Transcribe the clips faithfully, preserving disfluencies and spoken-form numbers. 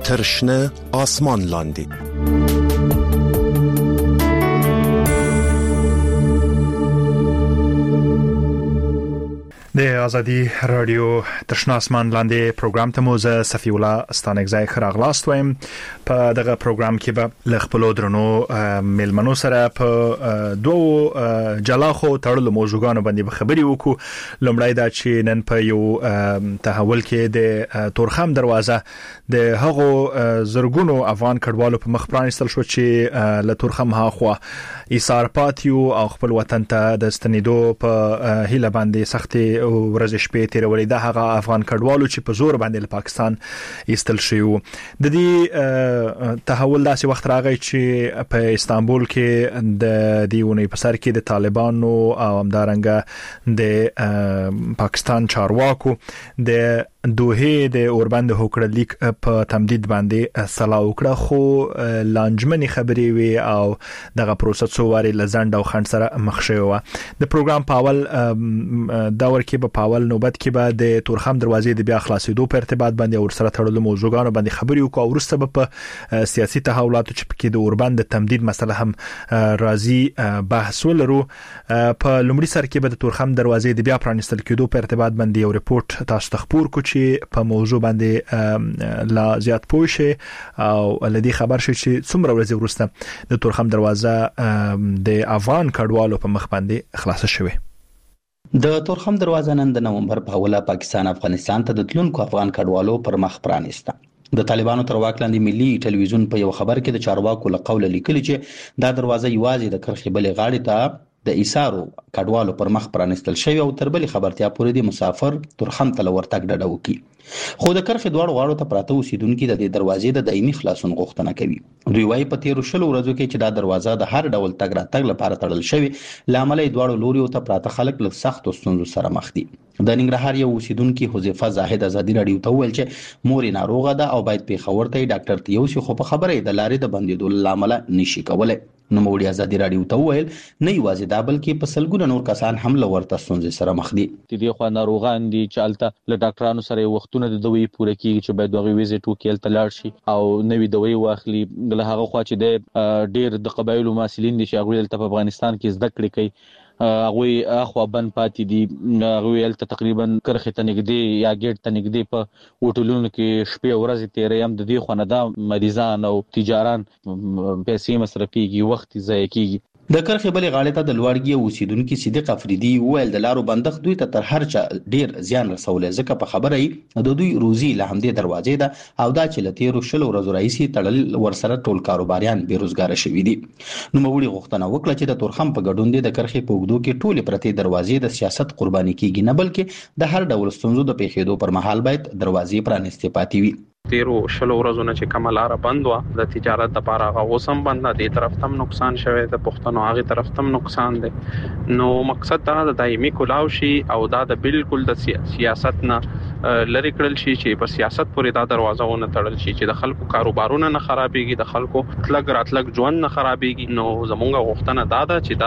تر شنه آسمان لاندې. د ازادي رادیو ترشنا اسمان لاندې پروګرام ته مو زه صفی الله ستانګزای خراغلاست وایم. په دغه پروګرام کې به ل خپل درنو ملمنو سره په دوه جلا خو تړلو موضوعګانو باندې خبري وکړو. لومړی دا چې نن په یو تحول کې د تورخم دروازه د هغو زرګونو افغان کډوالو په مخ پرانستل شو چې له تورخم هاخوا ایثار پاتیو او خپل وطن ته د ستنیدو په هیله باندې سختي ورځ شپې تیرولې. د هغه افغان کډوالو چې په زور باندې له پاکستان ایستل شو. د دې تحول داسې وخت راغی چې په استانبول کې د دیونې په سر کې د طالبانو او همدارنګه د پاکستان چارواکو د دوه د اوربند هوکړه لیک په تمدید باندې سلا وکړه، خو لانجمنې خبرې وي او دغه پروسه څو واري لزند او خند سره مخ شوی و. د پروګرام پاول داور کې په پاول نوبت کې به د تورخم دروازې د بیا خلاصېدو په ارتباط باندې او سره تړلو موضوعګانو باندې خبري وکړو او وروسته به په سیاسي تحولاتو چې پکې د اوربند د تمدید مسله هم راځي بحث ولرو. په لومړي سر کې به د تورخم دروازې د بیا پرانستل کېدو په ارتباط باندې یو ریپورت تاسو ته خبر کو چې په موضوع باندې لا زیات پوه شي او لدی خبر شي چې څومره ورځې وروسته د تورخم دروازه د افغان کډوالو په مخ باندې خلاصه شوه. د تورخم دروازه نن د نومبر په اوله پاکستان افغانستان ته د تلونکو افغان کډوالو پر مخ پرانیسته. د طالبانو تر واک لاندې ملي ټلویزیون په یو خبر کې د چارواکو له قوله لیکلي چې دا دروازه یوازې د کرخې بلې غاړې ته د ایثارو کډوالو پر مخ پرانستل شوی او تر بلې خبرتیا پورې د مسافر تورخم ته لورتګ ډډه وکړي. خو د کرخې دواړو غاړو ته پراته اوسیدونکو د دې دروازې د دایمي خلاصون غوښتنه کوي. دوی وايي په تیرو شلو ورځو کې چې دا دروازه د هر ډول تګ راتګ لپاره تړل شوی، لامل یې دواړو لوريو ته پراته خلک له سختو ستونزو سره مخ دي. د ننګرهار یو اوسیدونکو حذیفه زاهد ازادي رادیو ته ویل چې مور یې ناروغه ده او باید پیښور ته ډاکټر ته یوسي، خو په خبره د لارې د بندیدو لامل نشي کولای. نو موړي ازادي رادیو ته ویل نه یوازې دا بلکې په سلګونه نور کسان هم له ورته ستونزې سره مخ دي. دې خو ناروغان دي چې الته له ډاکټرانو سره وختونه د دوی پوره کیږي چې باید دغه ویزټ وکړي ته لاړ شي او نوې دوی واخلي. له هغه خوا چې د ډېر د قبایلو مسلین دي چې هغه ته په افغانستان کې زده کړې کوي، هغه اخوا بن پاتې دي، هغه الته تقریبا کرخه ته نږدې یا ګیټ ته نږدې په هوټلونو کې شپې ورځې تیرې هم د دې خو نه دا مریضان او تجاران پیسې مصرفيږي، وخت ضایع کیږي. د کرخې بلې غاړې ته د لوړګي اوسیدونکو صدیق افریدي ویل د لارو بندښت دوی ته تر هر چا ډیر زیان رسولې، ځکه په خبره یې د دوی روزي له همدې دروازې ده او دا چې له تیرو شلو ورځو راهیسې تړل ورسره ټول کاروباریان بیروزګار شوي دي. نو موړي غوښتنه وکړه چې د تورخم په ګډون دي د کرخې په اوږدو کې ټولې پرتې دروازې د سیاست قرباني کیږي، نه بلکې د هر ډول ستونزو د پیښېدو پر مهال باید دروازې پرانستې پاتې وي. تیرو شلو ورځو نه چې کومه لاره بند و د تجارت لپاره هغه اوسم بند دی، طرف تم نقصان شوی د پښتنو هغه طرف تم نقصان دی. نو مقصد دا د دایمي کلاو شي او دا د بالکل د سیاست نه لری کړل شي چې په سیاست پورې دا دروازه ونه تړل شي چې د خلکو کاروبارونه نه خرابېږي، د خلکو تلګ راتلګ ژوند نه خرابېږي. نو زمونږ غوښتنه دا ده چې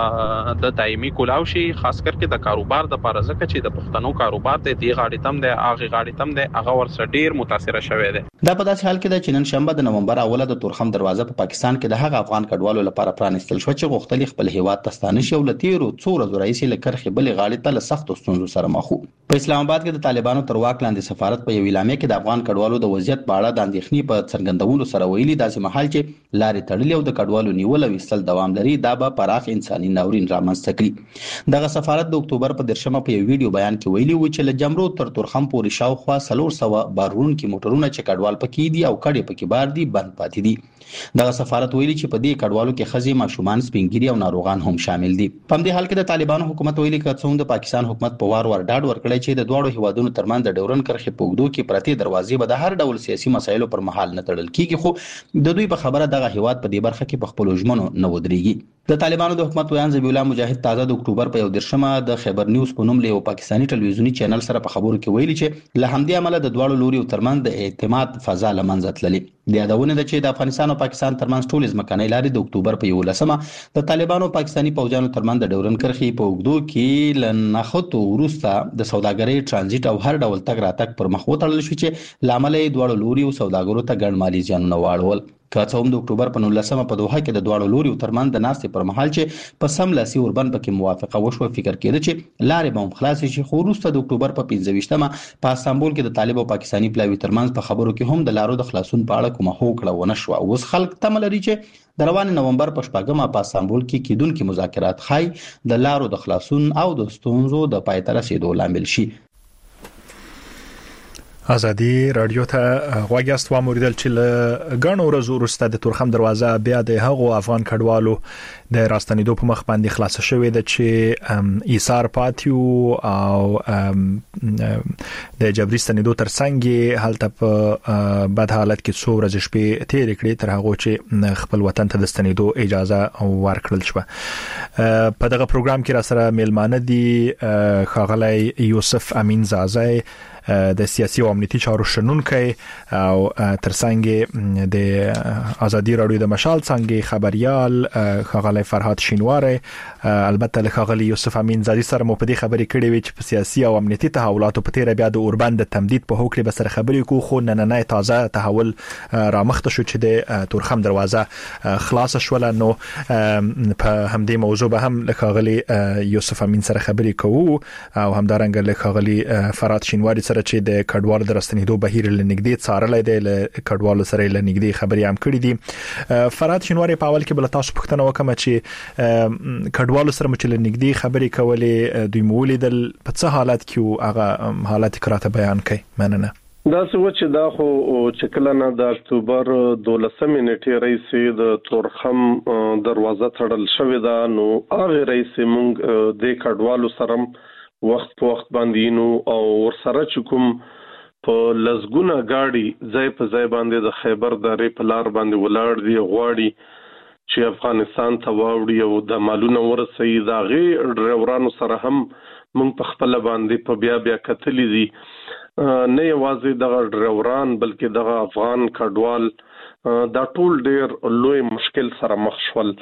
دا د دایمي کلاو شي، خاص کر کې د کاروبار د لپاره، ځکه چې د پښتنو کاروبار دی دی غاړې تم دی هغه غاړې تم دی هغه ورسره ډیر متاثر شوی. دا په داسې حال کې ده چې نن شنبه د نومبر اوله د تورخم دروازه په پاکستان کې د هغه افغان کډوالو لپاره پرانستل شو چې غوښتل خپل هیواد ته ستانه شي او له تیرو څو ورځو راهیسې له کرخې بلې غاړې ته له سختو ستونزو سره مخ وو. په اسلام آباد کې د طالبانو تر واک لاندې سفارت په یو اعلامیه کې د افغان کډوالو د وضعیت په اړه د اندېښنې په څرګندولو سره ویلي داسې مهال چې لارې تړلې او د کډوالو نیول او ایستل دوام لري، دا به پراخ انساني ناورین رامنځته کړي. دغه سفارت د اکتوبر په درشمه په یو ویډیو بیان کې ویلي و چې له جمرو تر تورخم پورې شاوخوا څلور سوه بارونکي موټرونه چې کډوال پکې دي او کډې پکې بار دي بند پاتې دي. دغه سفارت ویلي چې په دې کډوالو کې ښځې، ماشومان، سپینګیري او ناروغان هم شامل دي. په همدې حال کې د طالبانو حکومت ویلي که څوم د پاکستان حکومت په وار وار ډاډ ورکړی چې د دواړو هیوادونو ترمنځ د ډیورن کرښې په اوږدو کې پرتې دروازې به د هر ډول سیاسي مسایلو پر مهال نه تړل کیږي، خو د دوی په خبره دغه هیواد په دې برخه کې په خپلو ژمنو نه ودرېږي. د طالبانو د حکومت ویان ذبیح الله مجاهد تازه د اکتوبر په یو درشمه د خیبر نیوز په نوم له یو پاکستاني ټلویزیونی چینل سره په خبرو کې ویلي چې له همدې عمله د دواړو لوري ترمنځ د اعتماد فضا لمنځه تللې. د یادونه ده چې د افغانستان او پاکستان ترمنځ ټولې ځمکنۍ لارې د اکتوبر په یولسمه د طالبانو او پاکستاني پوځیانو ترمنځ د ډیورنډ کرښې په اوږدو کې له نښتو وروسته د سوداګرۍ ترانزیت او هر ډول تګ راتګ پر مخ وتړل شو چې له امله یې دواړو لوري سوداګرو ته ګڼ مالي زیانونه واړول. که څه هم د اکتوبر په نولسمه په دوحه کې د دواړو لوري ترمنځ د ناستې پر مهال چې په سملاسي اوربند پکې موافقه وشوه، فکر کېده چې لارې به هم خلاصې شي، خو وروسته د اکتوبر په پنځه ویشتمه په استانبول کې د طالب او پاکستاني پلاوي ترمنځ په خبرو کې هم د لارو د خلاصون په اړه کومه هوکړه ونه شوه. اوس خلک تمه لري چې د روان نومبر په شپږمه په استانبول کې کېدونکي مذاکرات ښایي د لارو د خلاصون او د ستونزو د پای ته رسیدو لامل شي. ازادي رادیو ته غواګست و موریدل چې له غنو ورځو وروسته د تورخم دروازه بیا د هغو افغان کډوالو د راستنېدو په مخ باندې خلاص شوې ده چې ایثار پاتیو او د جبري ستنېدو ترڅنګ هلته په بد حالت کې څو ورځې شپې تیر کړې تر هغه چې خپل وطن ته د ستنېدو اجازه ورکړل شو. په دغه پروګرام کې را سره میلمانه دي ښاغلی یوسف امین زازای د سیاسي او امنیتي چارو شنونکي او ترڅنګ د ازادي رادیو د مشال څنګه خبريال ښاغلی فرهاد شینواری، البته له ښاغلی یوسف امین زادي سره مو په دې خبرې کړې وي چې په سیاسي او امنیتي تحولاتو په تیر بیا د اوربند تمدید په هوکړه به سره خبرې کو، خو نننه تازه تحول رامخته شو چې د تورخم دروازه خلاص شول. نو په همدې موضوع به هم له ښاغلی یوسف امین سره خبرې کوو او همدارنګه له ښاغلی فرهاد شینواری سره چې د کډوالو د راستنېدو بهیر لنګدې څارلای دی، له کډوالو سره لنګدې خبرې هم کړې دي. فرهاد شینواری په اول کې بل تاسو پوښتنه وکم چې کډوالو سره چې لنګدې خبرې کولې دوی مولیدل په څه حالت کې هغه حالت کراته بیان کړي. مننه. دا څه چې دا خو چې کله نه د اکتوبر دولسمې نیټې رئیس د تورخم دروازه تړل شوې ده، نو هغه رئیس مونږ د کډوالو سره وخت په وخت باندې نو او ورسره چې کوم په لزګونه گاډي ځای په ځای باندې د خیبر درې په لار باندې ولاړ دي غواړي چې افغانستان ته واوړي او د مالونه ورسي. دا غي ډرایورانو سره هم موږ په خپل باندې په بیا بیا کتلې دي، نه یوازې د ډرایوران بلکې د افغان کډوال دا ټول ډېر لوی مشکل سره مخ شول.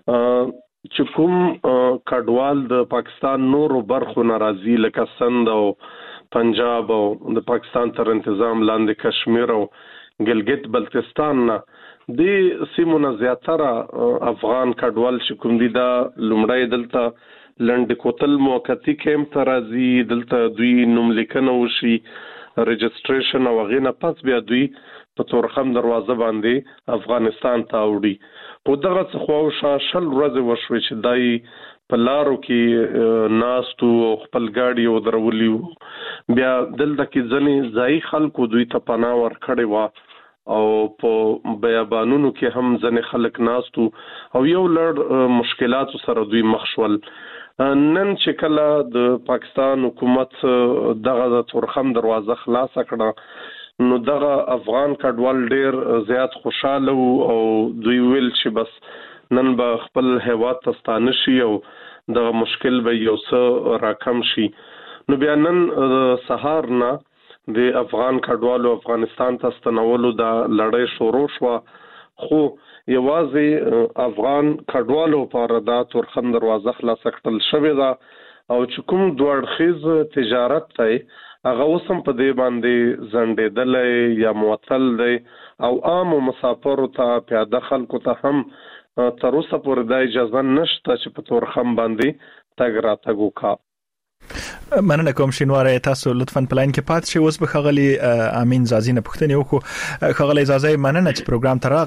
چې کوم کډوال د پاکستان نورو برخو ناراضي لکه سند او پنجاب او د پاکستان تر انتظام لاندې کشمیر او ګلګت بلتستان نه د سیمونه زیاتره افغان کډوال چې کوم دي دا لومړی دلته لند کوتل موقتی کیمپ ته راځي، دلته دوی نوم لیکنه وشي، رجسټریشن او غینه پس بیا دوی په تورخم دروازه باندې افغانستان ته وړي. په دغه څه خو شل ورځې وشوي چې دای په لارو کې ناستو خپل گاډي او درولي، بیا دلته کې ځنې ځای خلکو دوی ته پناه ورکړې و او په بیابانونو کې هم ځنې خلک ناستو او یو لړ مشکلات سره دوی مخ شول. نن چې کله د پاکستان حکومت دغه د تورخم دروازه خلاص کړه نو دغه افغان کډوال ډیر زیات خوشاله او دوی ویل چې بس نن به خپل هیواد ته ستانه شي او دغه مشکل به یو څه راکم شي. نو بیا نن سهار نه د افغان کډوالو افغانستان ته ستنولو د لړۍ شروع شو، خو یوازې افغان کډوالو لپاره د تورخم دروازه خلاص کړل شوې ده او چې کوم دوه اړخیز تجارت دی هغه اوسم په دې باندې زنډېدل یا معطل دی او عام مسافرو ته پیاده خلکو ته هم تر اوسه پورې د اجازه نشته چې په تورخم باندې تګ راتګ وکړي. مننه کوم شینواری، تاسو لطفاً پلاین کې پات شئ. اوس به ښاغلی امین زازي نه پوښتنه وکړو. ښاغلی زازي مننه چې پروګرام ته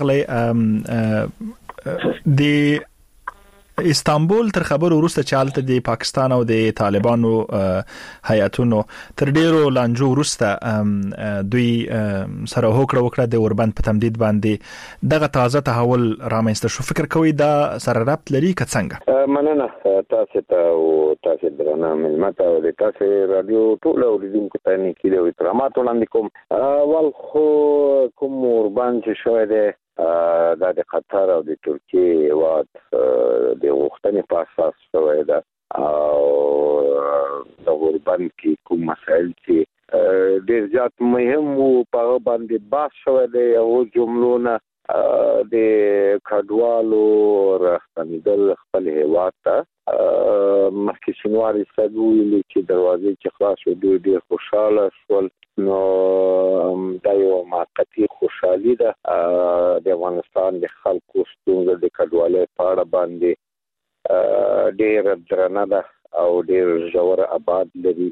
راغلی. د استانبول تر خبرو وروسته چې حالت د پاکستان او د طالبانو هیئتونو تر ډیرو لانجو وروسته دوی سره هوکړه وکړه د اوربند په تمدید باندې دغه تازه تحول رامنځته شو. فکر کوي دا سره ربط لري که څنګه؟ مننه تاسو ته او تاسو درنه ملمت او د تاسو رادیو ټول اوریدونکو ته نیکی او احترامات وړاندې کوم. اول خو کوم اوربند چې شوی دی دا د قطر او د ترکیه هیواد د غوښتنې په اساس شوی ده او د غربن کې کوم مسایل چې ډېر زیات مهم وو په هغه باندې بحث شوی دی او جملونه د کډوالو راستنېدل خپل هیواد ته مخکې شینواري صاحب ویلي چې دروازې چې خلاص شوې دوی ډېر خوشحاله شول. نو دا یو موقتي خوشحالي ده د افغانستان د خلکو ستونزه د کډوالۍ په اړه باندې ډېره درنه ده او ډېر ژور ابعاد لري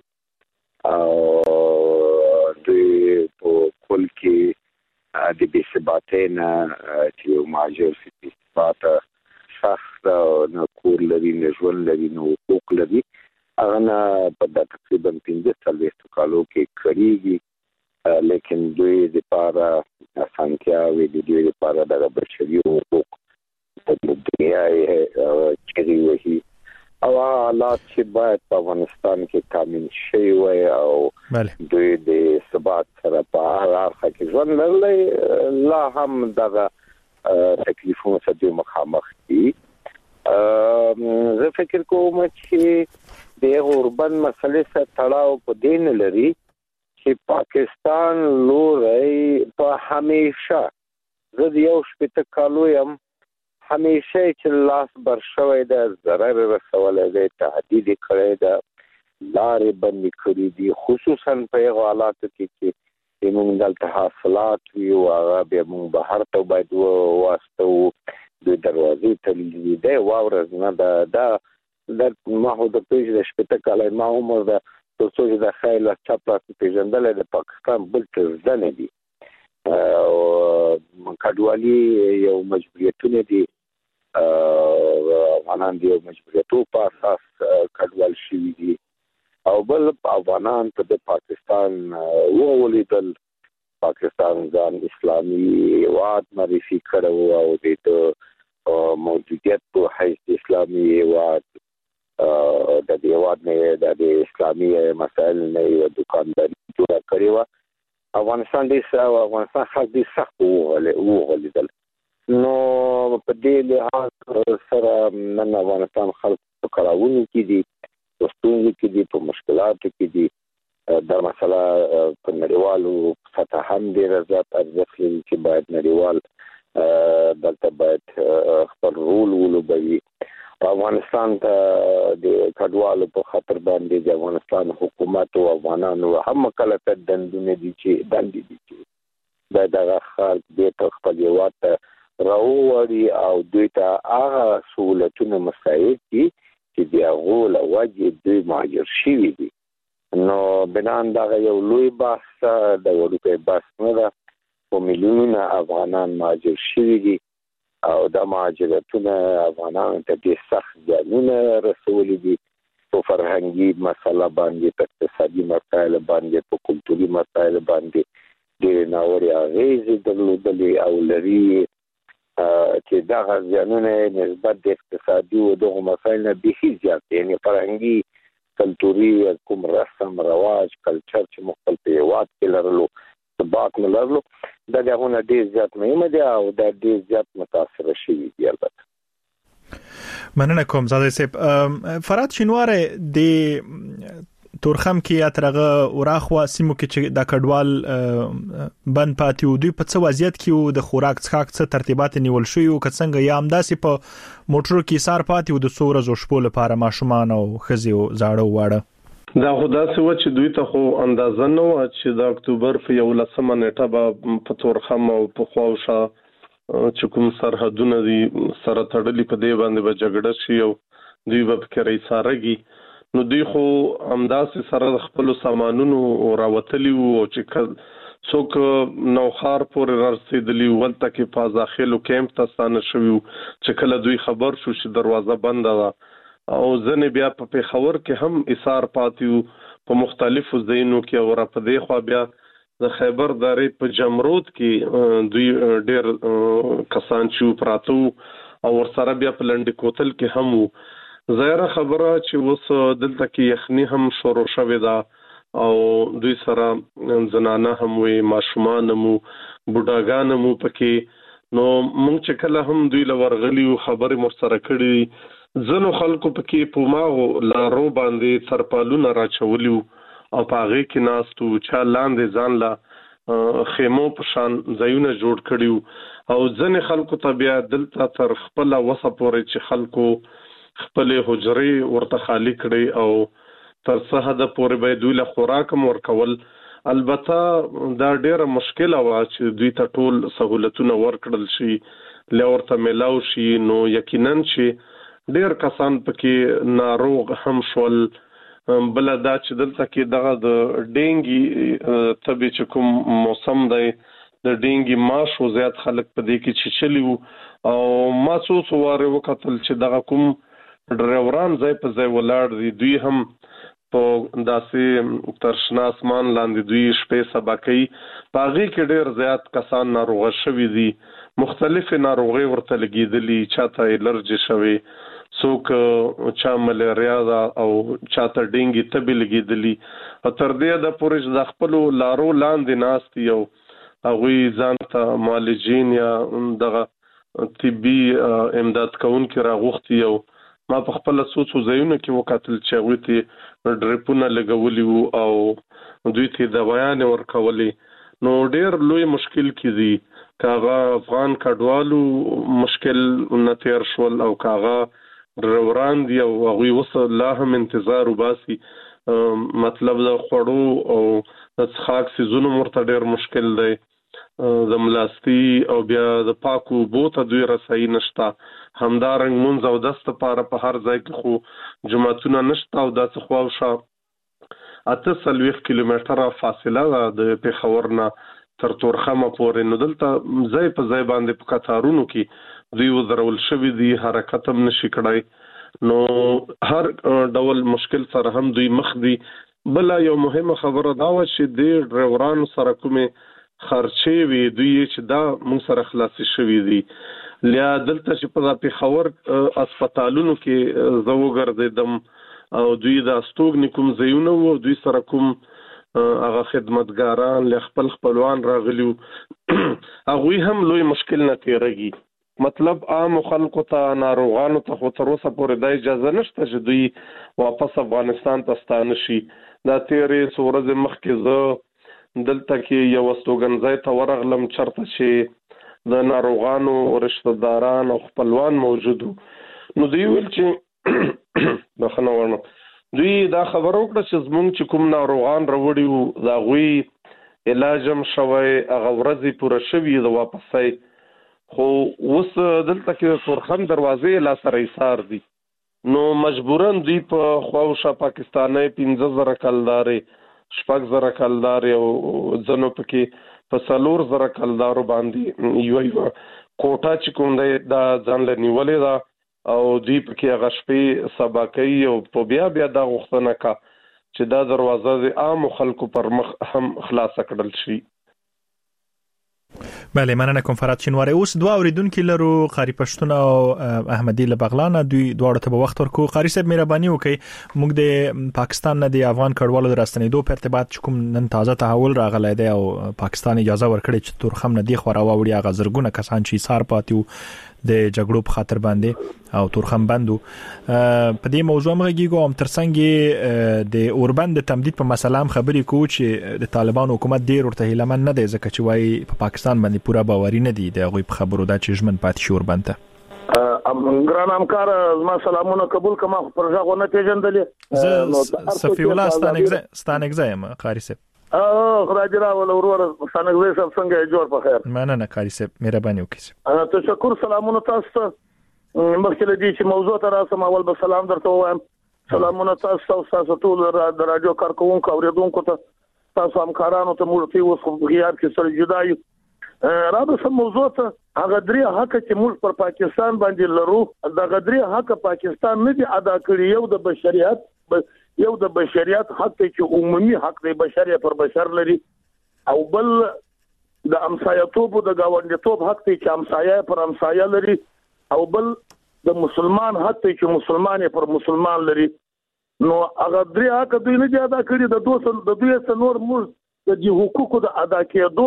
او دوی په کل کې د بې ثباتۍ نه چې یو مهاجر بې ثباته شخص نه کور لري نه ژوند لري نه حقوق لري هغه نه په دا تقریبا پنځه څلوېښتو کالو کې کړېږي لیکن دوی دپاره اسانتیاوې د دوی دپاره دغه بشري حقوق په دنیا یې چغې وهي او حالات چې باید په افغانستان کې تامین شوي وای او دوی د ثبات سره په هر اړخ کې ژوند لرلی لا هم دغه تکلیفونو سره دوی مخامخ دي. زه فکر کوم چې د غربن مسلې سره تړاو په دې نه لري چې پاکستان لوري په همیشه زه د یو شپېته کالو یم همیشه چې لاس بر شوی ده ضرر رسولی دی تهدید یې کړی ده لارې بندې کړي دي خصوصا په هغو حالاتو کې چې موږ دلته حاصلات وي او هغه بیا موږ بهر ته باید واستوو دوی دروازې تړلي دی واورز نه ده دا د ما خو د پېژ د شپېته کاله ما عمر ده تر څو چې د خیر له چپ لاس پېژندلی د پاکستان بل څه زده نه دي او کډوالي یو مجبوریتونه دي افغانان د یو مجبوریتو په اساس کډوال شوي دي او بل افغانان ته د پاکستان وولیدل پاکستان ځان اسلامي هیواد معرفي کړی او د موجودیت په حیث اسلامي هیواد د دې هیواد نه د اسلامي مسایل نه یو دکانداري جوړه کړې وه افغانستان دې افغانستان خلک دې سخت وغولېدل نو په دې لحاظ سره نن افغانستان خلک په کړاوونو کې دي په ستونزو کې دي په مشکلاتو کې دي دا مسله په نړیوالو سطح هم ډېره زیات ارزښت لري چې باید نړیوال دلته باید خپل رول ولوبوي افغانستان ته د کډوالو په خطر باندې د افغانستان حکومت او افغانانو هم مکلف دندونه دي چې دندې دي چې دا دغه خلک د خپل هیواد ته راوړي او دوی ته هغه سهولتونه مساعد دي چې د هغو له وجې دوی مهاجر شوي دي. نو بنان دغه یو لوی بحث د وړوکی بحث نه ده په میلیونونه افغانان مهاجر شوي دي او دا مهاجرتونه افغانانو ته ډېر سخت زیانونه رسولي دي په فرهنګي مسله باندې په اقتصادي مسایلو باندې په کلتوري مسایلو باندې ډېرې ناوړې اغېزې درلودلې او لري چې دغه زیانونه نسبت د اقتصادي او دغو مسایلو نه بیخي زیات دي یعنې فرهنګي کلتوري کوم رسم رواج کلچر چې مختلف په هیواد کې لرلو ثبات نه لرلو دا د هغو نه ډېر زیات مهمه دي او دا ډېر زیات متاثره شوي دي. البته مننه کوم زاده صاحب. فراد شینواری د تورخم کې یا ترغه وراخوا سیمو کې چې د کډوال بند پاتې و دوی په څه وضعیت کې د خوراک څښاک څه ترتیبات نیول شوي او که څنګه یا همداسې په موټرو کې سار پاتې و د څو ورځو شپو لپاره ماشومان او ښځې او زاړه واړه دا خو داسې و چې دوی ته خو اندازه نه وه چې د اکتوبر په یولسمه نیټه به په تورخم او په خواوشا چې کوم سرحدونه دي سره تړلي په دې باندې به جګړه شي او دوی به پکې رایسارږي نو دوی خو همداسې سره د خپلو سامانونو راوتلي وو او چې څوک نوخار پورې رارسېدلي وو هلته کې په داخلو کیمپ ته ستانه شوي وو چې کله دوی خبر شو چې دروازه بنده ده او ځنې بیا په پېښور کې هم ایثار پاتې وو په مختلفو ځایونو کې او را په دې خوا بیا د خیبر درې په جمرود کې دوی ډېر کسان چې پراته وو او ورسره بیا په لنډي کوتل کې هم وو ظاهره خبره چې اوس دلته کې یخني هم شروع شوې ده او دوی سره زنانه هم وي ماشومان هم بوډاګان هم پکې نو موږ چې کله هم دوی لورغلی خبرې مرسره کړي ځنو خلکو پکې په ماغو لارو باندې سرپالونه راچولیو او په هغه کې ناستو چا لاندې ځان لا خیمو په شان ځایونه جوړ کړیو او ځنې خلکو ته بیا دلته تر خپل وسه پورې چې خلکو خپل حجرې ورته خالی کړي او تر څه حد پورې به دوی له خوراک ورکول. البته دا ډیره مشکله وا چې دوی ته ټول سہولتونه ورکړل شي لورته ملاو شي نو یقینا چې ډیر کسان پکې ناروغ هم شول. بل دا چې دلته کې دغه د ډینګي تبي چې کوم موسم دی د ډینګي ماشو زیات خلک په دې کې چې چلیو او ما څو څو واره وکتل چې دغه کوم ډرایوران ځای په ځای ولاړ دي دوی هم په داسې ترشنا اسمان لاندې دوی شپې سبا کوي په هغې کې ډېر زیات کسان ناروغه شوي دي مختلفې ناروغۍ ورته لګېدلي چاته الرجي شوی څوک چا ملیریا ده او چاته ډینګي تبې لګېدلي او تر دې د پورې د خپلو لارو لاندې ناست یو هغوی ځان ته معالجین یا دغه طبي امداد کوونکي راغوښتي یو ما په خپل څو څو ځایونو کې وکتل چې هغوی ته ډریپونه لګولي وو او دوی ته دوايانې ورکولې نو ډېر لوی مشکل کې دي که هغه افغان کډوالو مشکل نه تېر شول او که هغه ډریوران دي او هغوی اوس لا هم انتظار وباسي مطلب د خوړو او د څښاک څیزونو ورته ډېر مشکل دی د ملاستی او بیا د پاکو اوبو ته دوی رسایي نشته همدارنګ مونځ او دست لپاره په هر ځای کې خو جوماتونه نشته او داسې خواوشا اته څلوېښت کیلومتره فاصله ده د پېښور نه تر تورخمه پورې نو دلته ځای په ځای باندې په قطارونو کې دوی وزرول شوي دي حرکت هم نشي کړی نو هر ډول مشکل سره هم دوی مخ دي. بله یو مهمه خبره دا وه چې د ډریورانو سره کومې خرچې وي دوی چې دا موږ سره خلاصې شوي دي لیا دلته چې په پېښور اسپتالونو کې زه وګرځېدم او دوی د استوګنې کوم ځایونه وو دوی سره کوم هغه خدمتګاران له خپل خپلوان راغلي هغوی هم لوی مشکل نه تېرېږي مطلب عام خلکو ته ناروغانو ته خو تر اوسه پورې دا اجازه نشته چې دوی واپس افغانستان ته ستانه شي. دا تېرې څو ورځې مخکې زه دلته کې یو استوګنځای ته ورغلم چرته چې د ناروغانو رشتہ داران او خپلوان موجود نو دوی ویل چې بخښنه غواړم دوی دا خبره وکړه چې زموږ چې کوم ناروغان راوړي وو د هغوی علاج هم شوی هغه ورځې پوره شوي د واپسۍ خو اوس دلته کې تورخم دروازې لا سره ایثار دي نو مجبوراً دوی په خواوشا پاکستاني پنځه زره کلدارې شپږ زره کلدارې او ځنو پکې په څلور زره کلدارو باندې یوه یوه کوټه چې کوم دی دا ځان له نیولې ده او دوی پکې هغه شپې سبا کوي او په بیا بیا دا غوښتنه کا چې دا دروازه د عامو خلکو پر مخ هم خلاصه کړل شي. بله مننه کوم فرات شینواری. اوس دوه اوریدونکو لرو قاری پښتون او احمدی له بغلان دوی دواړو ته به وخت ورکو. قاری صاحب مهرباني وکړئ موږ د پاکستان نه د افغان کډوالو د راستنېدو په ارتباط کوم نن تازه تحول راغلی دی او پاکستان اجازه ورکړي چې تورخم نه دی خو راوړي هغه زرګونه کسان چې سار پاتیو د جګړو په خاطر باندې او تورخم بندو په دې موضوع مغږیږو هم ترڅنګ د اوربند د تمدید په مسله هم خبرې کوو چې د طالبان حکومت ډیر ورته هیلمن نه دی ځکه چې وایي په پاکستان باندې پوره باوري نه دي د هغوی په خبرو دا چې ژمن پاتې شي اوربند ته. ګران همکار زما سلامونه قبول کما پر ځاغو نه پیژندلې صفی الله ستانګزه ستانګزه یم قاری صاحب اه خدای دې راول ورور ستانګزه سب څنګه جوړ په خیر مننه قاری صاحب مهرباني وکړئ. انا تشکر سلامونه تاسو ته مخکې له دې چې موضوع ته راسم اول به سلام درته وایم سلامونه تاسو تاسو ټول د رادیو کارکونکو اوریدونکو ته تاسو همکارانو ته موږ ته اوس په غیاب کې سره جدا یو را به سم موضوع ته هغه درې حق چې موږ پر پاکستان باندې لرو د غدري حق پاکستان نه دی ادا کړی یو د بشریت یو د بشریت حق چې عمومي حق دی بشریت پر بشر لري او بل د امسایتوب د گاونډیتوب حق دی چې امسایه پر امسایه لري او بل د مسلمان حق دی چې مسلمان پر مسلمان لري نو هغه درې حق دوی نه ادا کړی د دوه د دوی سنور موږ د حقوقو د ادا کېدو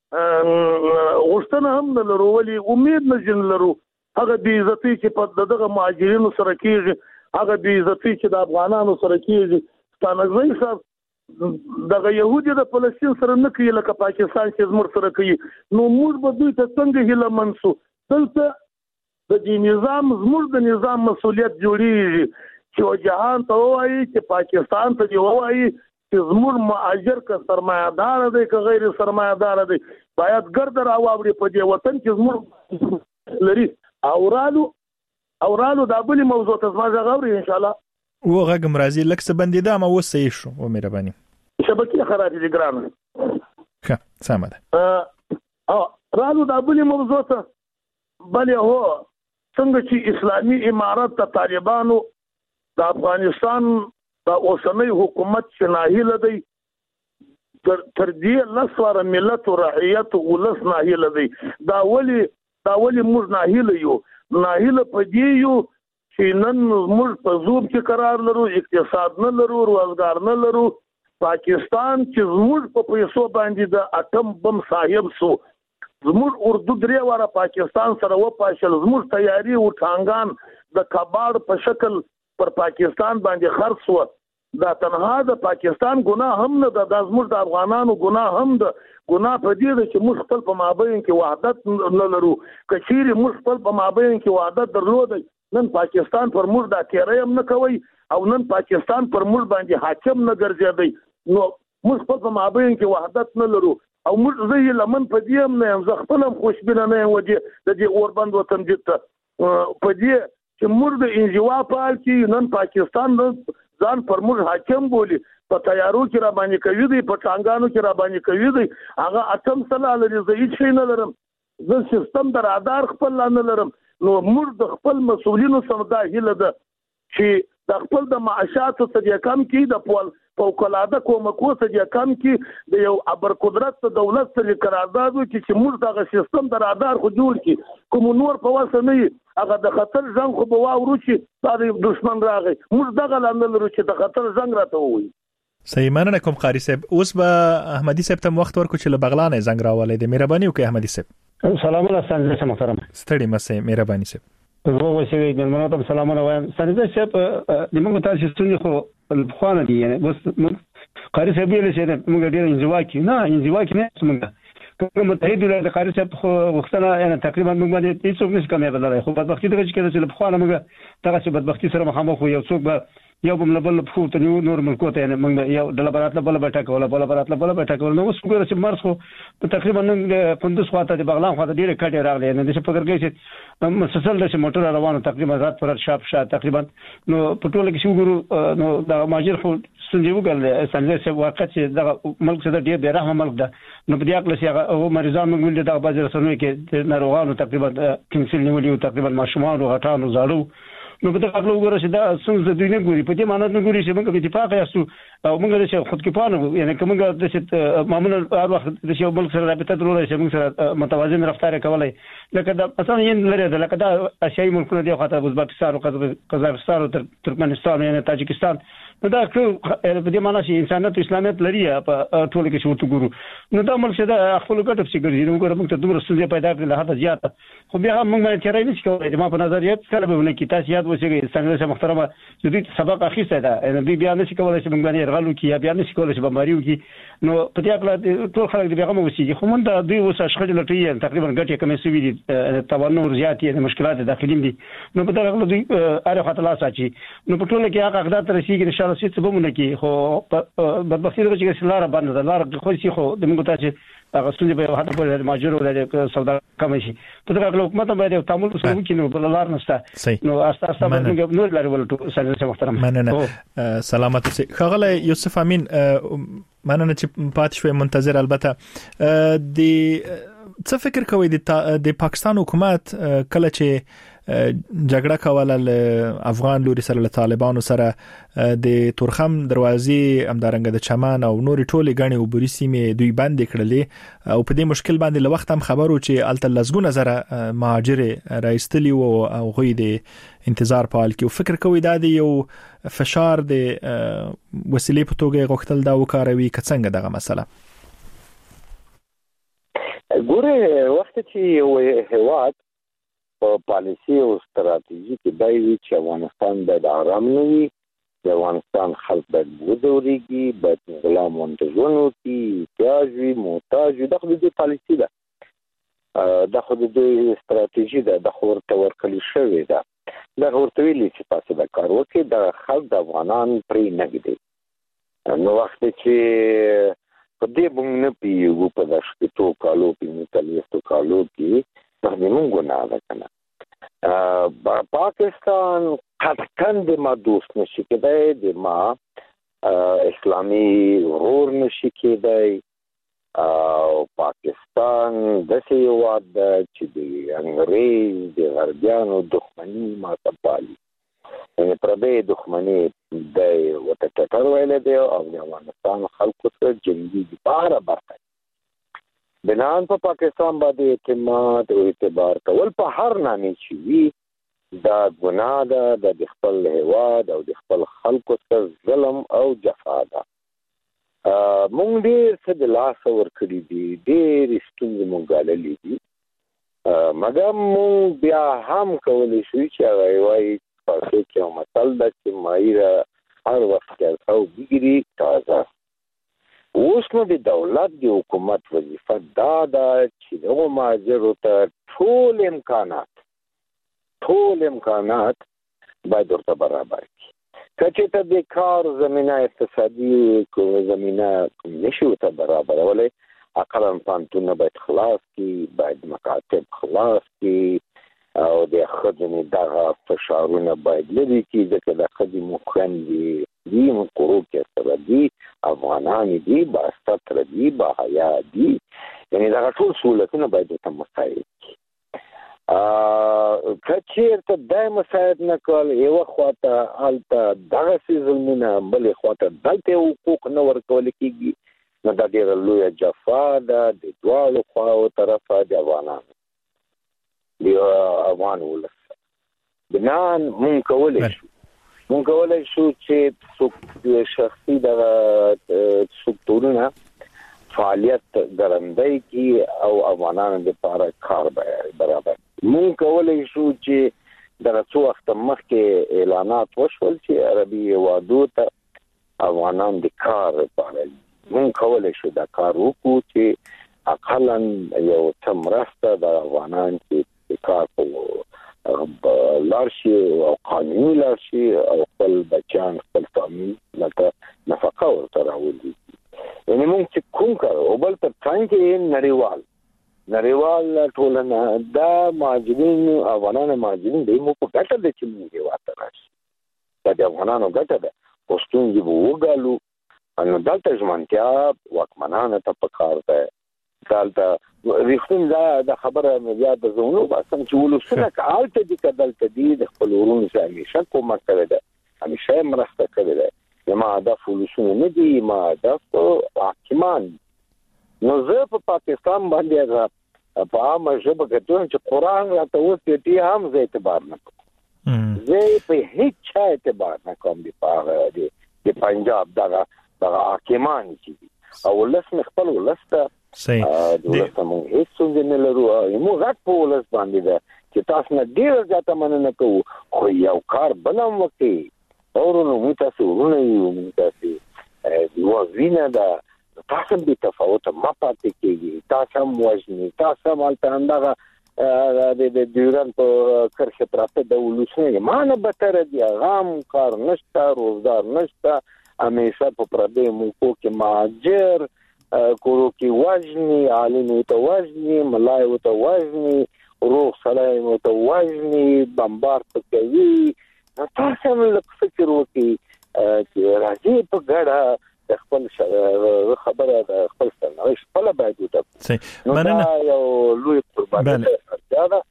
غوښتنه هم نه لرو ولې امید نه جن لرو هغه بې عزتي چې په دغه مهاجرینو سره کېږي هغه بې عزتي چې د افغانانو سره کېږي ستانکزی صاحب دغه يهودي د فلسطین سره نه کوي لکه پاکستان چې زموږ سره کوي نو موږ به دوی ته څنګه هیله منسو دلته د دې نظام زموږ د نظام مسؤلیت جوړیږي چې جهان ته وایي چې پاکستان ته دی وایي چې زموږ مهاجر که سرمایه‌دار دی که غیر سرمایه‌دار دی باید ګرد راواوړي په دې وطن کې زموږ لري اورالو اورالو دا بلی موضوع ته زما غوړي ان شاء الله و غږم راځي لکه څه بندیده ما وسې شو او مهرباني شبکې خراب دي ګرانه ښه سمه ده ا رالو دا بلی موضوع ته بلې هو څنګه چې اسلامي امارت ته طالبانو د افغانستان د اوسنۍ حکومت چې ناهیله دی تر دې لسواره ملت او رعیت او لس ناهیله دی دا ولی دا ولی موږ ناهیله یو ناهیله په دې یو چې نن موږ په زوب کې قرار لرو اقتصاد نه لرو روزګار نه لرو پاکستان چې زموږ په پیسو باندې د اټم بم صاحب سو زموږ اردو درې واره پاکستان سره و پاشل زموږ تیاری او ټانګان د کباړ په شکل پر پاکستان باندې خرڅ و دا تنها د پاکستان ګناه هم نه د زموږ د افغانانو ګناه هم د ګناه په دې ده چې موږ خپل په مابین کې وحدت نه لرو کچېرې موږ خپل په مابین کې وحدت درلودی نن پاکستان پر موږ دا تیری هم نه کوي او نن پاکستان پر موږ باندې حاکم نه ګرځېدی نو موږ خپل په مابین کې وحدت نه لرو او موږ زه یې لمن په دې هم نه یم زه خپل هم خوشبینه نه یم وجې د دې اوربند وطن جد ته په دې چې موږ د انزوا فعال کې نن پاکستان ځان پر موږ حاکم بولي په تیارو کې را باندې کوي دی په ټانګانو کې را باندې کوي دی هغه اټم سلا لري زه هیڅ شي نه لرم زه سیستم د رادار خپل نه لرم نو موږ د خپل مسؤلینو سره دا هیله ده چې د خپل د معاشاتو څخه کم کې د پول فوقلاده کومکو څخه کم کې د یو ابر قدرت دولت سره قرارداد وکړي چې موږ دغه سیستم د رادار خو جوړ کړي کوم نور په واسه نه هغه د خطر ځنګ خو به واورو چې دا دشمن راغی موږ دغه لاندې لرو چې د خطر ځنګ راته وایي صحیح مننه کوم قاری صاحب اوس به احمدي صاحب ته وخت ورکو چې له بغلان زنګ راولې د مهرباني وکړئ احمدي صاحب سلام الله ستاسو محترم ستړي مسه مهرباني صاحب زه وسوي د منو ته سلامونه وایم ستاسو صاحب د موږ تاسو ستونی خو په خوانه دي یعنی بس قاری صاحب یې له موږ ډیر انزوا کې نه انزوا کې نه موږ کوم متحد ولر د قاری صاحب خو وختونه یعنی تقریبا موږ باندې هیڅ څوک نشي کمې بدلای خو بدبختی دغه چې په خوانه موږ دغه چې بدبختی سره مخامخ یو څوک به یو بم لبل فو ته نور ملکو ته یعنی موږ یو د لبرات لبل به ټاکول بل لبرات لبل به ټاکول نو اوس ګور چې مرخ خو تقریبا نن پندوس خواته د بغلان خواته ډیره کټه راغلی نه د څه فکر کوي چې مسلسل د موټر روانو تقریبا رات پر شاپ شاپ تقریبا نو په ټوله کې شو ګورو نو د ماجر خو سنجو ګل سنجو چې واقع چې د ملک څخه ډیر ډیر رحم ملک ده نو په دې اړه چې هغه مریضان موږ ولې د بازار سره کې ناروغانو تقریبا کینسل نیولې تقریبا ماشومان او غټانو زاړو نو په دغه وګوره چې دا څنګه د دوی نه ګوري په دې معنی نه ګوري چې موږ په اتفاق یاسو او موږ د خود کې پانو یعنی کومه د څه معمولا هر وخت د یو بل سره رابطه درلودای چې موږ سره متوازن رفتار کولای لکه دا مثلا یې لري دا لکه دا اشیاء ملکونه دی خاطر ازبکستان او قزاقستان او ترکمنستان یعنی تاجکستان نو دا په دې معنی چې انسانیت اسلامیت لري په ټول کې شو ته ګورو نو دا ملک دا خپل ګټه څه ګرځي نو ګورم ته دومره ستونزې پیدا کړل له حد زیات خو بیا موږ باندې تیرای نشي کولای ما په نظریات سره به ونه کې تاسو یاد وسیږي څنګه محترمه چې دوی سبق اخیسته ده ان بیا نشي کولای چې موږ باندې رغلو کې بیا نشي کولای چې بماریو کې نو په دې اړه ټول خلک د پیغام وسیږي خو مونږ د دوی اوسه شخړه لټي تقریبا ګټه کمې سوي دي توانور زیات دي مشکلات داخلي دي نو په دغه اړه دوی اړه خاطر لا ساتي نو په ټول کې هغه اقدار تر شي کې ان شاء الله چې به مونږ کې خو بدبختي د چې لار باندې د لار خو شي خو د موږ ته هغه ستونزې به حتی په ماجر ولر سودا کم شي په دغه اړه حکومت باندې تعامل وسو کې نو په لار نشته نو اساس اساس موږ نور لري ولټو سره محترم مننه سلامت اوسئ خغله یوسف امین مننه چې پات شوي منتظر البته د څه فکر کوي د پاکستان حکومت کله چې جګړه کوله له افغان لوري سره له طالبانو سره د تورخم دروازې امدارنګ د چمن او نور ټولې غني او بوري سیمې دوی بند کړلې او په دې مشکل باندې له وخت هم خبرو چې الته لزګونه زره مهاجر راځتلی او غوي د انتظار پال کې فکر کوي دا د یو فشار د وسیلې په توګه غوښتل دا وکاروي کڅنګ دغه مسله ګوره وخت چې یو هیواد په پالیسي او ستراتیژي کې دی چې افغانستان باید آرام نه وي، د افغانستان خلک باید وځورېږي، باید غلام منتظون وکړي، احتیاج وي، محتاج وي، دا خو د دې پالیسي ده، دا خو د دې ستراتیژي ده، دا خو ورته ورکړل شوې ده، دا ورته ویلي چې تاسو دا کار وکړئ، دا خلک د افغانان پرې نه ږدي. نو وخت چې په دې موږ نه پوهېږو په دغه شپېتو کالو پنځه څلوېښتو کالو کې دا زموږ ګناه ده که نه. پاکستان قطعاً د ما دوست نشي کېدی، د ما اسلامي ورور نشي کېدی، او پاکستان داسې هېواد ده چې د انګریز د غربیانو دښمني ماته پالي، یعنې پردۍ دښمني دی ورته ټټر ویلی دی او د افغانستان خلکو سره جنګېږي په هره برخه. بنان په پاکستان باندې اعتماد او اعتبار کول په هر نامې چې وي دا ګناه ده، د خپل هېواد او د خپل خلکو سره ظلم او جفا ده. مونږ ډېر څه د لاسه ورکړي دي، ډېرې ستونزې مونږ ګاللې دي، مګر مونږ بیا هم کولی شو چې هغه وایي پښتو کې یو مثل ده چې مایره هر وخت جلسه وګري تازه. اوس نو د دولت د حکومت وظیفه دا ده چې دغو مهاجرو ته ټول امکانات ټول امکانات باید ورته برابر کړي. که چېرته د کار زمینه اقتصادي زمینه نشي ورته برابرولی، اقلا پوهنتونونه باید خلاص کړي، باید مکاتب خلاص کړي او د ښځې دغه فشارونه باید لرې کړي، ځکه د ښځې خویندې دي، کورو کې سره دي، افغانان دي، باستتره دي، باحیا دي، یعنې دغه ټول سهولتونه باید ورته مساعد کړي. که چېرته دا مساعد نه کړل، یوه خواته هلته دغسې ظلمونه، بلې خواته دلته حقوق نه ورکول کېږي، نو دا ډېره لویه جفا ده د دواړو خواو طرفه د افغانانو د افغان ولس. بنان مونږ کولی شو مونږ کولی شو چې شخصي دغه سکتورونه فعالیت ګړندی کړي او افغانانو دپاره کار برابر. مونږ کولی شو چې دغه څو وخته مخکې اعلانات وشول چې عربي هېوادو ته افغانان د کار لپاره، مونږ کولی شو دا کار وکړو چې اقلا یو څه مرسته د افغانان چې د کار په لار شي او قانوني لار شي او خپل بچیان خپل فامیل لکه نفقه ورته راولي. یعنې مونږ چې کوم کار او بل تر څنګ کې نړیوال نړیوال ټولنه دا مهاجرین افغانان مهاجرین دی مو په ګټه ده چې مونږ هېواد ته راشي، دا د افغانانو ګټه ده. خو ستونزې به وګالو، نو دلته ژمنتیا واکمنانو ته پکار ده. دلته رښتون دا د خبره مې بیا د زونو باسم چې ولسونه که هلته دي که دلته دي د خپل ورونو سره همیشه کومک کړی ده، همیشه یې مرسته کړې ده. زما هدف ولسونه نه دي، ما هدف حاکمان دي. نو زه په پاکستان باندې په عامه ژبه کتم چې قرآن راته اوس دې هم زه اعتبار نه کوم، زه په هیڅ چا اعتبار نه کوم د پنجاب دغه دغه حاکمان چې دي او ولس مې خپل ولس ته صحیح د ولس ته مونږ هېڅ ستونزې نه لرو، زموږ غږ په ولس باندې ده چې تاسو نه ډېره زیاته مننه کوو، خو یو کار بل هم وکړئ. ورونو مونږ تاسې ورونه یو، مونږ تاسې یوه وینه ده، تاسو هم بې تفاوته مه پاتې کېږئ، تاسو هم وژنئ، تاسو هم هلته همدغه د ډیورنډ په کرښې پراته د ولسونه ما نه بتره دي، هغه هم کار نشته، روزګار نشته، همیشه په پردیو ملکو کې مهاجر کورو کې وژني، عالم ورته وژني، ملای ورته وژني، روغ سړی ورته وژني، بمبار په کوي. تاسو هم لږ فکر وکړئ چې راځي په ګډه د خپل خبره د خپل سرنوشت خپله باید وټاکو. نو دا یو لوی قرباني ده چې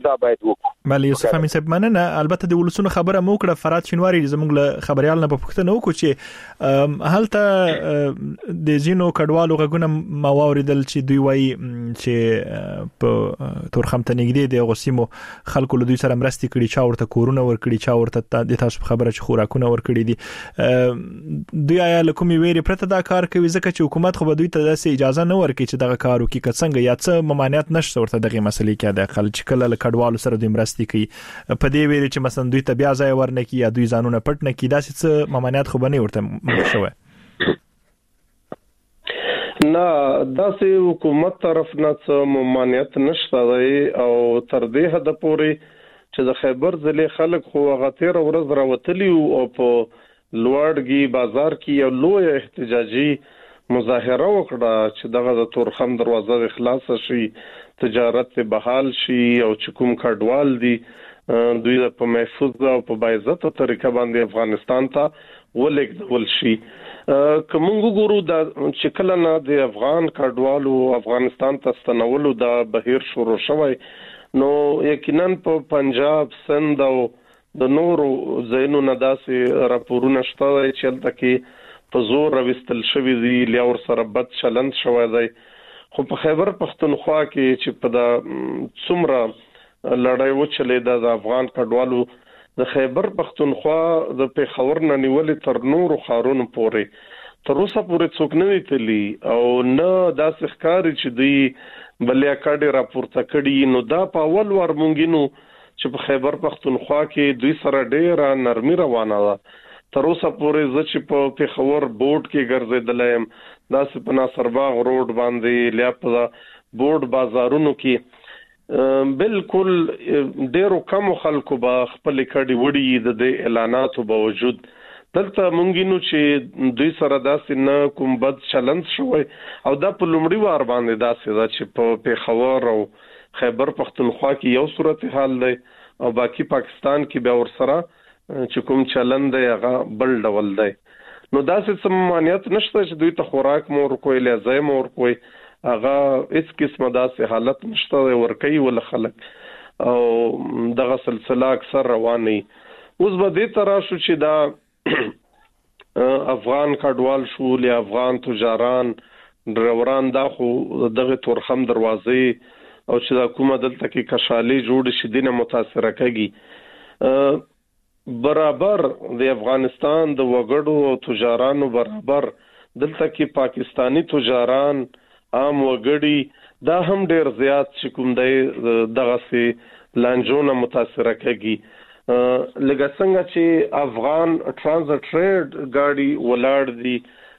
دا باید وکړو. بله یوسف امین صاحب مننه. البته د ولسونو خبره مو کړه. فراد شینواری زموږ له خبريال نه په پوښتنه وکړو چې هلته د زینو کډوالو غږونه ما واوریدل چې دوی وایي چې په تورخم ته نږدې د غوسیمو خلکو له دوی سره مرستې کړي، چا ورته کورونه ورکړي، چا ورته د تاسو خبره چې خوراکونه ورکړي دي. دوی آیا له کومې ویرې پرته دا کار کوي ځکه چې حکومت خو به دوی ته داسې اجازه نه ورکړي چې دغه کار وکړي که څنګه، یا څه ممانعت نشته ورته دغه مسلې کې د خلک چې کله له کډوالو سره دوی مرستې کوي په دې ویرې چې مثلا دوی ته بیا ځای ورنکړي یا دوی ځانونه پټ نه کړي، داسې څه ممانعت خو به نه ورته شوی؟ نه، داسې حکومت طرف نه څه ممانعت نشته دی او تر دې حد پورې چې د خیبر ضلع خلک خو هغه تېره ورځ راوتلي او په لوړګي بازار کې یو لوی احتجاجي مظاهره وکړه چې دغه د تورخم دروازه خلاص شي، تجارت بحال شي او چې کوم کډوال دي دوی په محفوظ او په باعزت طریقه باندې افغانستان ته ولېږدول شي. که موږ وګورو د چې کله نه د افغان کډوالو افغانستان ته ستنولو دا بهیر شروع شوی، نو یقینا په پنجاب، سند او د نورو ځایونو نه داسې راپورونه شته چې هلته کې په زور راوستل شوي دي یا ورسره بد چلند شوی دی. خو په خیبر پښتونخوا کې چې په دا څومره لړۍ وچلېده د افغان کډوالو، د خیبر پښتونخوا د پېښور نه نیولې تر نورو ښارونو پورې تر اوسه پورې څوک نه دی تللی او نه داسې ښکاري چې دوی بلیا کډې راپورته کړي. نو دا په اول وار مونږ نو چې په خیبر پښتونخوا کې دوی سره ډېره نرمي روانه ده. تر اوسه پورې زه چې په پېښور بورډ کې ګرځېدلی یم، داسې په ناصرباغ روډ باندې لیا په بورډ بازارونو کې بالکل ډېرو کمو خلکو به خپلې کډې وړي د دې اعلاناتو باوجود. دلته مونږ نو چې دوی سره داسې نه کوم بد چلند شوی او دا په لومړي وار باندې داسې ده چې په پېښور او خیبر پښتونخوا کې یو صورتحال دی او باقي پاکستان کې بیا ورسره چې کوم چلند دی هغه بل ډول دی. نو داسې څه ممانعت نشته چې دوی ته خوراک مو ورکوي، ځای مو ورکوي، هغه هیڅ قسمه داسې حالت نشته دی، ورکوي ول خلک او دغه سلسله اکثر رواني. اوس به دې ته راشو چې دا افغان کډوال شو یا افغان تجاران ډروران دا خو دغه تورخم دروازې او چې دا کومه دلته کې کشالي جوړ شي دینه متاثره کوي برابر د افغانستان د وګړو او تجارانو برابر دلته کې پاکستانی تجاران عام وګړي دا هم ډیر زیات چې کوم دی دغه سي لانجونه متاثره کوي. لکه څنګه چې افغان ترانزیت ټریډ گاډي ولاړ دي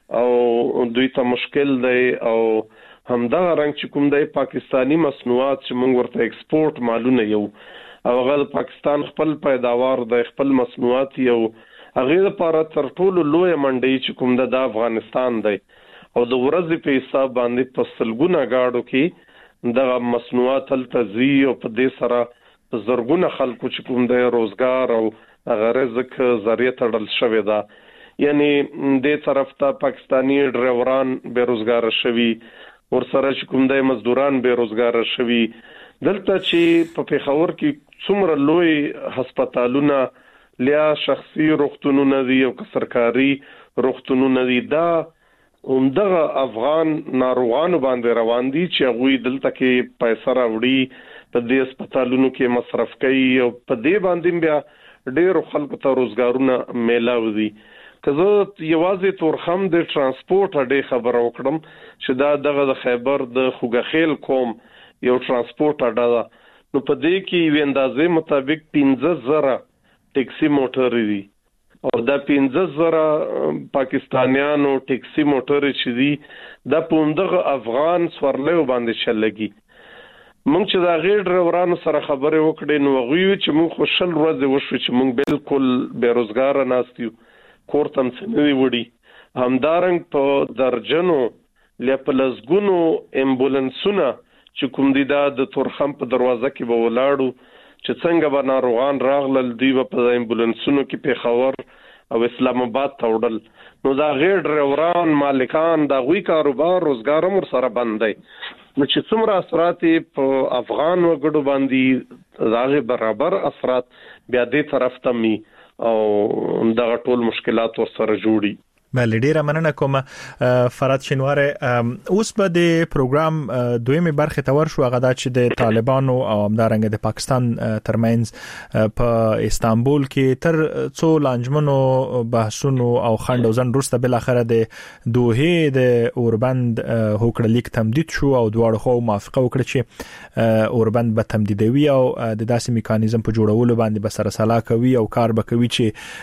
او دوی ته مشکل دی او همدغه رنګ چې کوم دی پاکستانی مصنوعات چې موږ ورته ایکسپورت مالونه یو او هغه پاکستان خپل پیداوار د خپل مصنوعات یو هغه لپاره تر ټولو لوی منډي چې کوم د افغانستان دی او د ورځې په حساب باندې په سلګونه گاډو کې د مصنوعات التزی او په دې سره زرګونه خلکو چې کوم د روزګار او هغه رزق ذریعہ تړل شوی دا. یعنی دې طرف ته پاکستانی ډرایوران بیروزګار شوي، ورسره چې کوم د مزدوران بیروزګار شوي. دلته چې په پېښور کې څومره لوی هسپتالونه لیا شخصي روغتونونه دي او سرکاري روغتونونه دي، دا همدغه افغان ناروغانو باندې روان دي چې هغوی دلته کې پیسې راوړي، په دې هسپتالونو کې مصرف کوي او په دې باندې بیا ډېرو خلکو ته روزګارونه میلاو دي. که زه یوازې تورخم د ترانسپورت اډې خبره وکړم چې دا دغه د خیبر د خوګخیل قوم یو ترانسپورت اډه ده، نو په دې کې یو اندازې مطابق پنځه زره ټیکسي موټر دي او دا پنځه زره پاکستانیانو ټیکسي موټر چې دي دا په همدغه افغان سورلیو باندې چلېږي. موږ چې دا غیر ډرایورانو سره خبرې وکړې نو هغوی چې موږ خو شل ورځې وشو چې موږ بالکل بېروزګاره ناست یو، کور ته هم څه نه دي وړي. همدارنګ په درجنو یا په لسګونو امبولانسونه چې کوم دي دا د تورخم په دروازه کې به ولاړو چې څنګه به ناروغان راغلل، دوی به په امبولانسونو کې پېښور او اسلام آباد ته وړل. نو دا غیر ډرایوران مالکان د هغوی کاروبار روزګار هم ورسره بند دی. نو چې څومره اثرات په افغان وګړو باندې داغه برابر اثرات بیا دې طرف ته می او دغه ټول مشکلات ورسره جوړي. بل ډیره مننه کوم فراد شینواره. اوس به د پروګرام دویمه برخه تور شو غدا چې د طالبانو او همدارنګه د پاکستان ترمنځ په استانبول کې تر څو لانجمنو بحثونو او خند او زن روسته بل اخره د دوه د اوربند هوکړه لیک تمدید شو او دواړو خو موافقه وکړه چې اوربند به تمدیدوي او د داسې میکانیزم په جوړولو باندې به سره سلا کوي او کار به کوي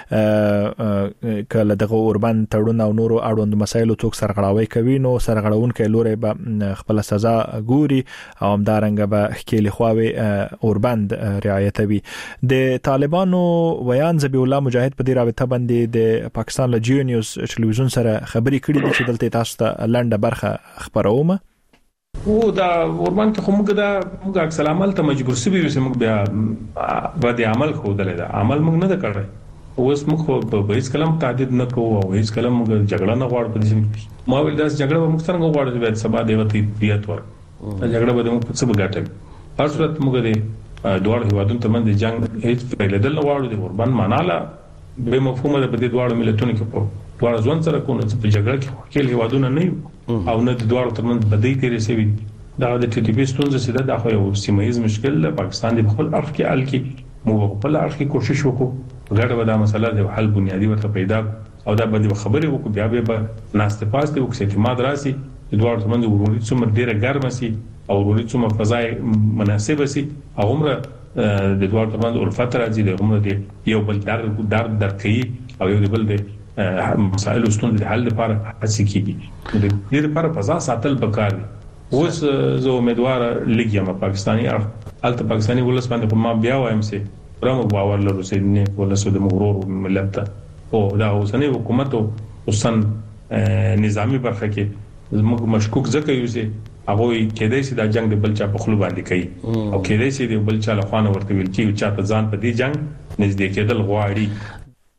چې کله دغه اوربند تړون او نورو اړوند مسایلو څوک سرغړاوي کوي نو سرغړاونکې لوري به خپل سزا ګوري او همدارنګه به خېلی خواوي اوربند رعایتوي. د طالبانو ویان ذبیح الله مجاهد په دې رابطه باندې د پاکستان له جیو نیوز ټلویزیون سره خبري کړې دي چې دلته تاسو ته لنډه برخه خبرومه. او دا اوربند ته موږ دا موږ اکثر عمل ته مجبور سوي یو چې موږ بیا باندې عمل خو دلته عمل موږ نه کړی. اوس موږ په هیڅ کلم تعدید نه کوو او هیڅ کلم موږ جګړه نه غواړو په دې ما ویل دا جګړه موږ څنګه غواړو چې سبا دی وتی دیت ور جګړه به موږ څه بغاټل هر صورت موږ دې دوه هیوادونو ته باندې جنگ هیڅ پیلدل نه غواړو د اوربند معناله به مفهومه ده په دې دوه ملتونو کې په دوه ځوان سره کوو چې په جګړه کې خپل هیوادونه نه او نه د دوه ترمنځ بدی تیرې سوي دا د ټي ټي پی ستونزه سیده د خو یو سیمایي مشکل د پاکستان د خپل اړخ کې ال کې موږ خپل اړخ کې کوشش وکړو غړ ودا مسله د حل بنیادی ورته پیدا او دا باندې خبرې وکړو بیا به ناست پاس دی وکړي اعتماد راسي د دوه ترمنځ وروري څومره ډیره ګرمه سي او وروري څومره فضای مناسبه سي او عمره د دوه ترمنځ الفت راځي د عمره دی یو بل در در درکې او یو بل د مسائل ستونزې د حل لپاره هڅه کیږي د دې لپاره فضا ساتل پکار دي. اوس زه امیدوار لګیم پاکستاني الته پاکستاني ولس باندې ما بیا وایم سي رمو باور لرو چې نه ولسو د مغرور ملت او دا اوسنی حکومت او اوسن نظامی برخه کې موږ مشکوک ځکه یو چې هغه کېدای شي دا جنگ د بلچا په خلو باندې کوي او کېدای شي د بلچا له خوانه ورته ویل چې چا ته ځان په دې جنگ نږدې کېدل غواړي.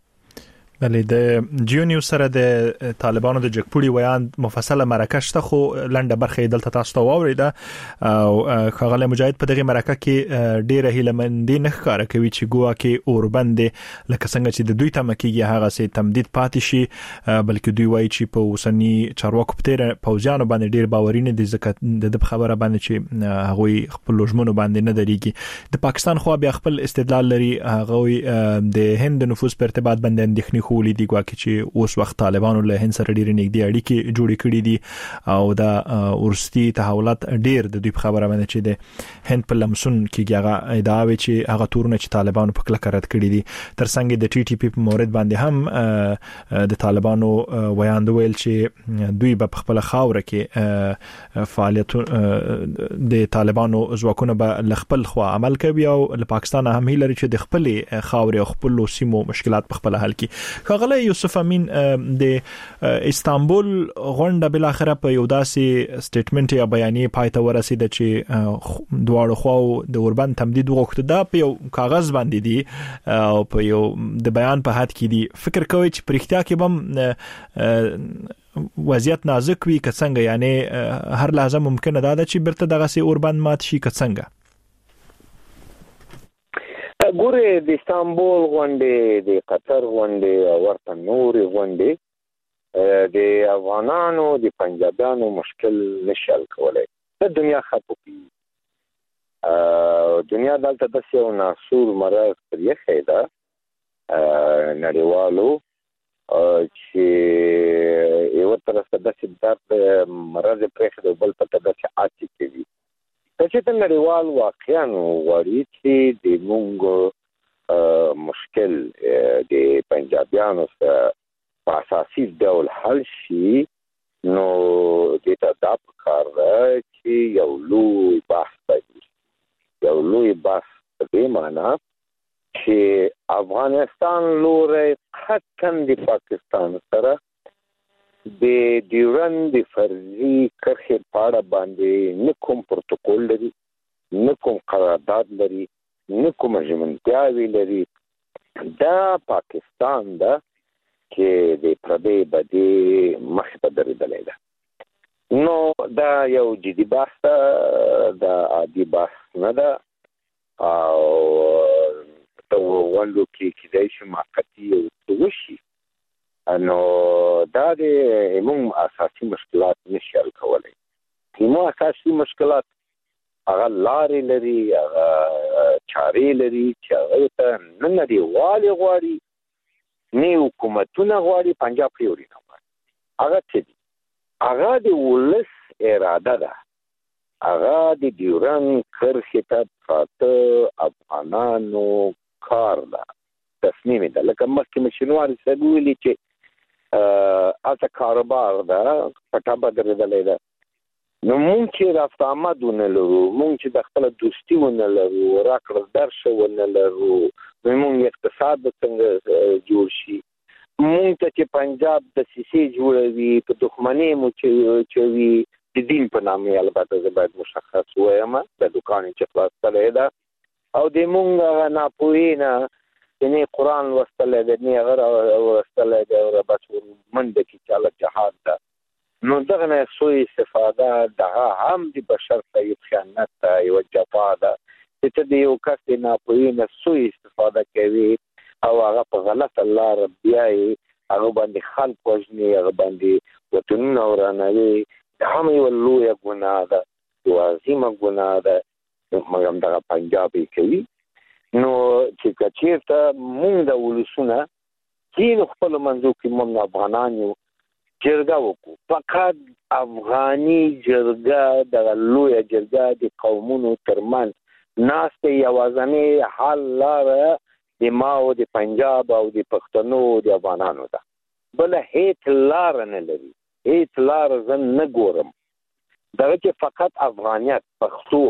بلې د جیو نیوز سره د طالبانو د جګپوړي ویان مفصله مرکه شته خو لنډه برخه دلته تاسو ته واوریده او خغل مجاهد په دغه مرکه کې ډیره هیلمندي نه ښکارا کوي چې ګوا کې اوربند لکه څنګه چې د دوی تم کېږي هغه سي تمدید پاتې شي بلکې دوی وایي چې په وسنی چارواکو په تیر پوځیانو باندې ډیر باورینه دي ځکه د خبره باندې چې هغه خپل لوجمنو باندې نه دريږي. د پاکستان خو بیا خپل استدلال لري هغه د هند نفوذ په ارتباط باندې اندېښنې خولې دي ګواکې چې اوس وخت طالبانو له هند سره ډېر نږدې اړیکې جوړې کړې دي او دا ورستي تحولات ډېر د دوی خبره باندې چې د هند په لمسون کې هغه ادعا وی چې هغه تورونه چې طالبانو په کله رد کړې دي تر څنګه د ټي ټي پی په مورد باندې هم د طالبانو ویاند ویل چې دوی په خپل خاور کې فعالیت د طالبانو ځواکونه به خپل خوا عمل کوي او له پاکستان هم هیلري چې د خپل خاور او خپل سیمو مشکلات په خپل حل کړي. خغله یوسف امین د استانبول غونډه بل اخره په یو داسې سټیټمنټ یا بیانیه پاتې ورسیده چې دواړو خواو د اوربند تمدید وغوښته دا په یو کاغذ باندې دي او په یو د بیان په حد کې دي. فکر کوي چې پرختیا کې بم وضعیت نازک وي که څنګه یعنی هر لحظه ممکنه ده چې برته دغه سي اوربند مات شي که څنګه؟ ګوره د استانبول غونډې د قطر غونډې او ورته نورې غونډې د افغانانو د پنجابیانو مشکل نشل کولای د دنیا خطو کې دنیا دلته د یو ناسور مرض پر یې خیدا نړیوالو چې یو تر څه د سیدات مرض پرې د بل په تګ اچي کوي چې د نړیوال واقعا وړي چې د مونږ مشکل د پنجابیانو سره په اساسي ډول حل شي نو د تا د کار چې یو لوی بحث دی یو لوی بحث په معنا چې افغانستان لورې حقاً د پاکستان سره د ډیورند فرضي کرښې پاړه باندې نه کوم پروتوکول لري نه کوم قرارداد لري نه کوم ژمنتیاوې لري. دا پاکستان دا چې د پردې بدی مخ په درېدلې ده نو دا یو جدي بحث ده، دا عادي بحث نه ده او ته وندو کې کېدای شي موقتی وشي. نو دا د موږ اساسي مشکلات نشي حل کولای. کومه اساسي مشکلات هغه لارې لري، هغه چارې لري چې هغه ته نه نړیوالې غواړي، نه حکومتونه غواړي، پنجاب پریوري نه غواړي. هغه څه دي؟ هغه د ولس اراده ده، هغه د ډیورن کرښې ته پراته افغانانو کار ده، تصمیم ده. لکه مخکې مشینوار صاحب ویلي چې هلته کاروبار ده، پټه بدرېدلی ده. نو مونږ چې رفت آمد ونه لرو، مونږ چې د خپله دوستي ونه لرو، راکړه درشه ونه لرو، نو مونږ اقتصاد به څنګه جوړ شي؟ مونږ ته چې پنجاب دسیسې جوړوي، په دښمنۍ مو چوي، د دین په نامې، البته زه باید مشخص ووایم، د دوکان یې چې خلاص کړی ده او د مونږ هغه ناپوهۍ نه نه قرآن لوستلی دی، نه هغه لوستلی دی او بس منډه کې چې هلته جهاد ده. نو دغه نه سوء استفاده دغه هم د بشر ته یو خیانت ده، یوه جفا ده چې ته د یو کس د ناپوهۍ نه سوء استفاده کوي او هغه په غلطه لاره بیایي، هغه باندې خلک وژني، هغه باندې وطنونه ورانوي. دا هم یوه لویه ګناه ده، یوه عظیمه ګناه ده، مګر دغه پنجاب یې کوي. نو چې که چېرته مونږ د ولسونه ځینو خپلو منځو کې مونږ افغانان یو جرګه وکړو، فقط افغاني جرګه، دغه لویه جرګه د قومونو ترمنځ ناستې یوازنۍ حل لاره د ما او د پنجاب او د پښتنو د افغانانو ده، بله هیڅ لاره نه لري، هیڅ لاره زه نه ګورم. دغه چې فقط افغانیت، پښتو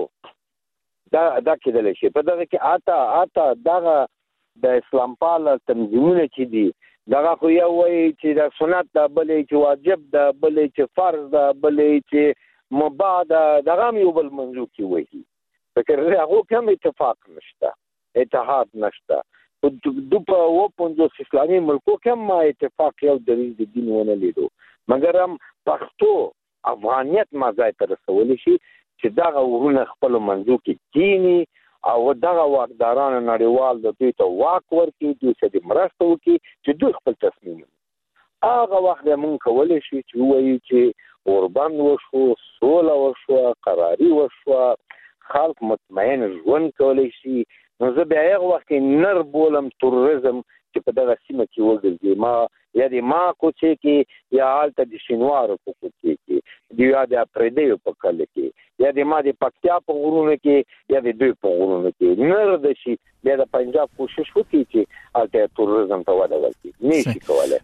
دا دا کېدلی شي. په دغه کې اته اته دغه د اسلام پاله تنظیمونه چې دي، دغه خو یو وایي چې د سنت ده، بل یې چې واجب ده، بل یې چې فرض ده، بل یې چې مباح ده، دغه هم یو بل منځو کې وایي. فکر هغو کې هم اتفاق نشته، اتحاد نشته. دو په اووه پنځوس اسلامي ملکو کې هم ما اتفاق یو دلیل د دین ونه لیدو، مګر هم پښتو افغانیت ما ځای ته رسولی شي چې دغه ورونه خپلو منځو کې کینی او دغه واکداران نړیوال د دوی ته واک ورکړي، دوی ته د مرسته وکړي چې دوی خپل تصمیم ونیسي. هغه وخت موږ کولی شو چې ووایو چې اوربند وشو، سوله وشوه، قراري وشوه، خلک مطمئن ژوند کولی شي. نو زه بیا هغه وخت کې نر بولم تروریزم چې په دغه سیمه کې وګرځي، ما یا د ما کوڅې کې یا هلته د شینوارو په کوڅې کې، یا د پردیو په کلي کې، یا د ما د پکتیا په غرونو کې، یا د دوی په غرونو کې نه رده شي، بیا د پنجاب کوشش وکړي چې هلته تروریزم ته وده ورکړي. نه شي کولی.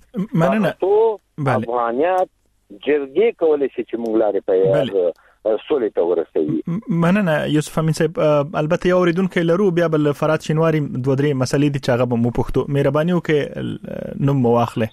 پښتو افغانیت جرګې کولی شي چې موږ لارې په سولې ته ورسوي. مننه یوسف امین صاحب. البته یو اوریدونکی لرو، بیا بل فرات شینواری دوه درې مسلې دي چې هغه به مو پوښتو. مهرباني وکړئ نوم مو واخلئ.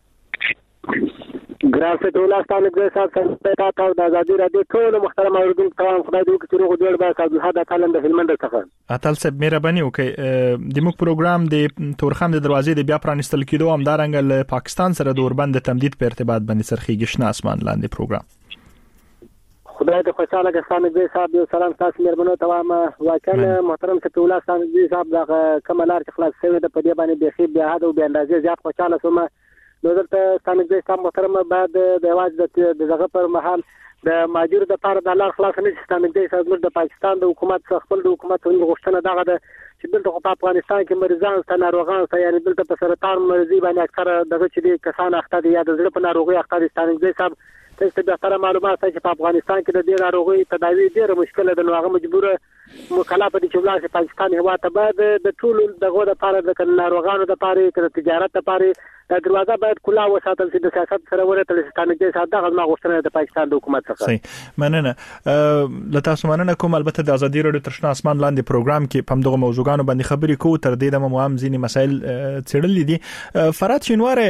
ګران فتح ستانک زه صاحب سره تاسو د ازادي رادیو ټول محترم اوریدونکو ته خدای دې وکړي چې روغ جوړ به عبدالحد اتل د هلمند څخه. اتل صاحب مهرباني وکړئ، د موږ پروګرام د تورخم د دروازې د بیا پرانستل کېدو همدارنګه له پاکستان سره د اوربند تمدید په ارتباط باندې سرخیږي شنه اسمان لاندې پروګرام. خدای دې خوشاله کړي. ستانک زه صاحب یو سلام تاسو مېرمنو ته وایم. واقعا محترم فتح الله ستانک زه صاحب د کوم لار چې خلاص شوی د په دې باندې بيخي بیا حد او بیا اندازې زیات خوشاله شوم. نو دلته ستانک زه صاحب محترم بعد د واج د دغه پر محل د ماجر د پاره د لار خلاص نه ستانک زه صاحب د پاکستان د حکومت څخه خپل د حکومت غوښتنه دغه د چې دلته په افغانستان کې مریضان ته ناروغان ته یعنی دلته په سرطان مرضی باندې اکثره دغه چې د کسان اخته دي یا د زړه په ناروغي اخته دي. ستانک زه صاحب تاسو به تر معلومات چې په افغانستان کې د دې ناروغي تداوی ډیره مشکله ده، نو هغه مجبوره مکلفه دي چې ولاسه پاکستان هوا ته بعد د ټول دغه د پاره د ناروغانو د پاره د تجارت د پاره دروازه باید کلا وساتل شي، د سیاست سره ورته ستانک زه صاحب دغه غوښتنه د پاکستان د حکومت څخه. صحیح مننه. ل تاسو مننه کوم. البته د ازادي رادیو ترشنا اسمان لاندې پروګرام کې په دغه موضوعګانو باندې خبرې کوو، تر دې د مو هم ځینې مسایل څېړلې دي. فرات شینوار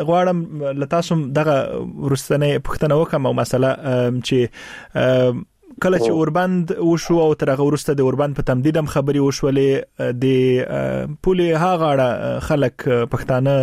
غواړم ل تاسو دغه ورستنه پښتنه وکم او مسله چې کله چې اوربند وشو او تر هغه وروسته د اوربند په تمدید هم خبري وشولې د پولې هاغه خلک پښتانه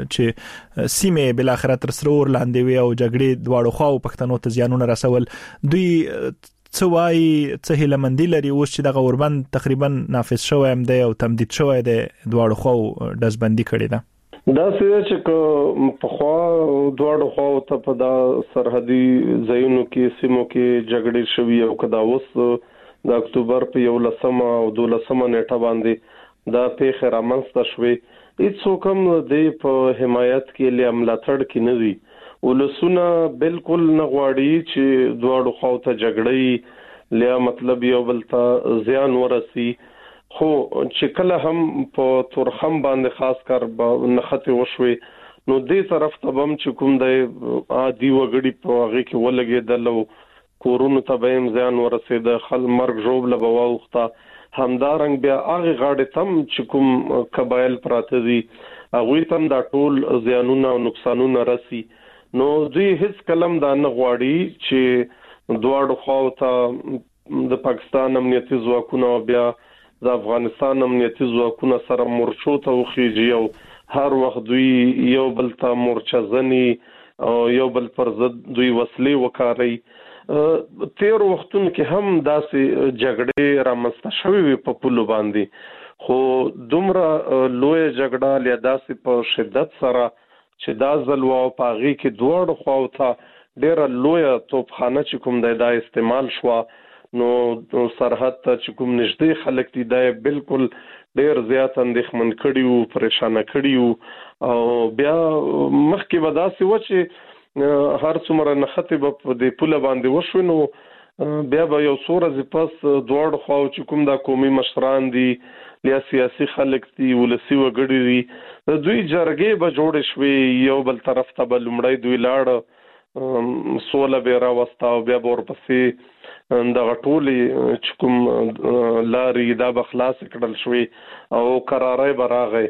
چې سیمه بل اخرت تر سرور لاندې وي او جګړې دواړو خواو پښتنو ته زیانونه رسول دوی څه وایي څه هیلمندي لري اوس چې دغه اوربند تقریبا نافذ شوی هم دی او تمدید شوی دی دواړو خواو دزبندي کړی ده دا څه چې په خوا دواړو خواو ته په دا سرحدي ځایونو کې سیمو کې جګړې شوي او کدا اوس د اکتوبر په یو لسمه او دولسمه نیټه باندې دا پیښه رامنځته شوې هیڅ کوم د په حمایت کې له ملاتړ کې نه وي ولسونه بالکل نه غواړي چې دواړو خواو ته جګړې له مطلب یو بل ته زیان ورسي خو چې کله هم په تورخم باندې خاص کر نخته وشوي نو دې طرف ته هم چې کوم د عادي وګړي په هغه کې ولګېدل او کورونو ته به هم ځان ورسېد خل مرګ جوړ لبواوخته همدارنګ بیا هغه غاړې تم چې کوم قبایل پراته دي هغه تم دا ټول زیانونه او نقصانونه راسي نو دوی هیڅ کلم دا نه غواړي چې دواړو خواو ته د پاکستان امنیتي ځواکونه بیا د افغانستان امنیتي ځواکونه سره مورچو ته وخیږي او هر وخت دوی یو بل ته مورچزنی او یو بل پر ضد دوی وسلې وکاري تیر وختونو کې هم داسې جګړې رامنځته شوې په پولو باندې خو دومره لوی جګړه لیا داسې په شدت سره چې دا ځل و پاغي کې دوړ خو ته ډېر لوی توپخانه چې کوم د دا استعمال شو نو سرحد ته چې کوم نږدې خلک دي دا بالکل ډېر زیات اندېښمن کړي او پریشان کړي او بیا مخکې وداسي و چې هر څومره نخته په دې پوله باندې وشو نو بیا به یو څوره ز پس دوړ خو چې کوم دا قومي مشران دي یا سیاسي خلک دي ولسی وګړي دي دوی جرګې به جوړ شوي یو بل طرف ته بل مړی دوی لاړ سوله به راوستا او بیا ورپسې د غټولې چې کوم لاري دا به خلاص کړل شوی او قرارای براغه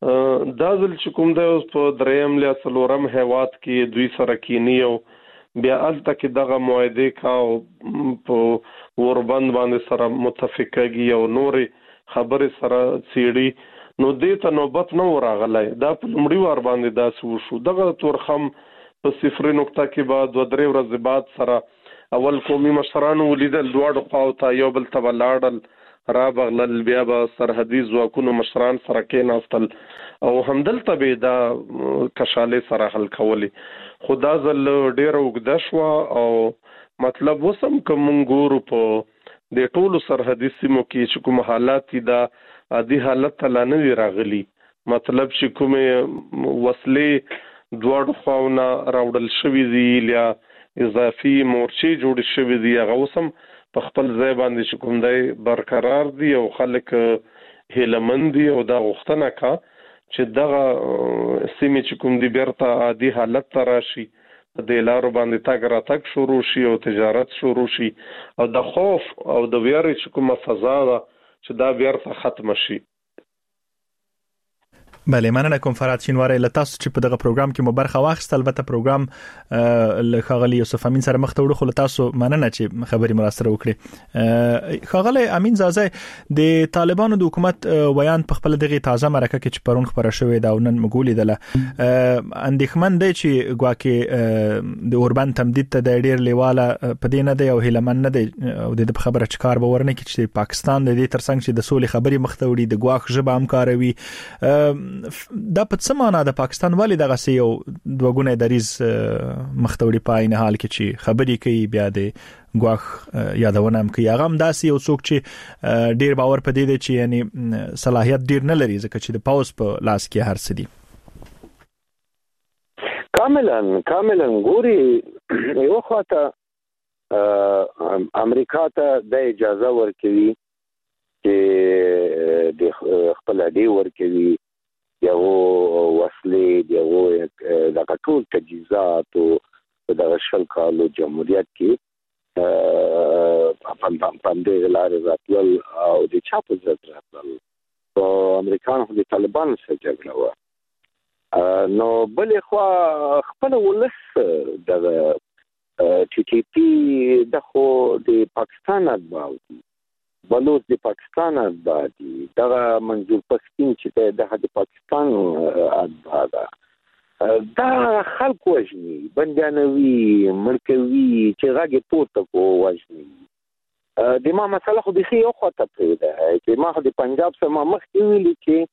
دا ځل چې کوم د په دریم لیا څلورم هواد کې دوی سره کینیو بیا الته کې دغه معاهده کا په وربند باندې سره متفقېږي او نوري خبره سره سیړي نو دې ته نوبت نو راغلای دا په لمړي وار باندې دا سو شو دغه تورخم په صفر نقطه کې بعد و درې ورځې بعد سره اول قومي مشرانو ولیدل دواړو خواو ته یو بل ته لاړل را بغلل بیا به سرحدي ځواکونو مشران سره کېناستل او همدلته به دا کشاله سره حل کولی خدا ځل ډېر وګد شو او مطلب وسم کوم ګورو په د ټولو سرحدي سیمو کې چې کوم حالات دا عادي حالت ته لانه راغلي مطلب چې کوم وسلې دواړو خواونه راوړل شوې دي لیا اضافي مورچې جوړ شوې دي هغه وسم په خپل ځای باندې چې کوم دی برقرار دي او خلک هیلمند دي او دا غوښتنه کا چې دغه سیمې چې کوم دی بیرته عادي حالت ته راشي د لارو باندې تاګ راتګ شروع شي او تجارت شروع شي او د خوف او د ویرې چې کومه فضا ده چې دا بیرته ختم شي بله مننه کوم فرات شینواری له تاسو چې په دغه پروګرام کې مو برخه واخیسته البته پروګرام له خاغلی یوسف امین سره مخ ته وړو خو له تاسو مننه چې خبري مراسته وکړي خاغلی امین زازه د طالبانو د حکومت ویان په خپل دغه تازه مرکه کې چې پرون خبره شوې دا نن مګولې دله اندېخمن دی چې ګواکې د اوربند تمدید ته د ډیر لیواله په دې نه دی او هیلمن نه دی او د خبره چې کار به ورنه کې چې پاکستان د دې ترڅنګ چې د سولې خبري مخ ته وړي د ګواخ ژبه هم کاروي دا په څه معنا د پاکستان والی دغه سي یو دوګونه دریز مختوړي پاین حال کې چې خبري کوي بیا د ګواخ یادونه هم کوي هغه هم داسې یو څوک چې ډیر باور پدې دي چې یعنی صلاحيت ډیر نه لري ځکه چې د پاوس په لاس کې هر څه دي کاملا کاملا ګوري یو خواته امریکا ته د اجازه ورکوي چې د خپل دی ورکوي یو وسلې یو د ټول تجهیزات او د شل کالو جمهوریت کې په باندې لارې راتلل او د چاپ زړه راتلل او امریکایان د طالبان سره جګړه و نو بلې خو خپل ولس د ټي ټي پی د خو د پاکستان اتباع دي، بلوچ د پاکستان اتباع دي، دغه منظور پښتون چې د پاکستان اتباع ده. دا خلک وژني، بندیانوي، مړکوي، چې غږ پورته کو وژني. د ما مسله خو بخي یو خواته پرېده چې ما خو د پنجاب سره ما مخکې ویلي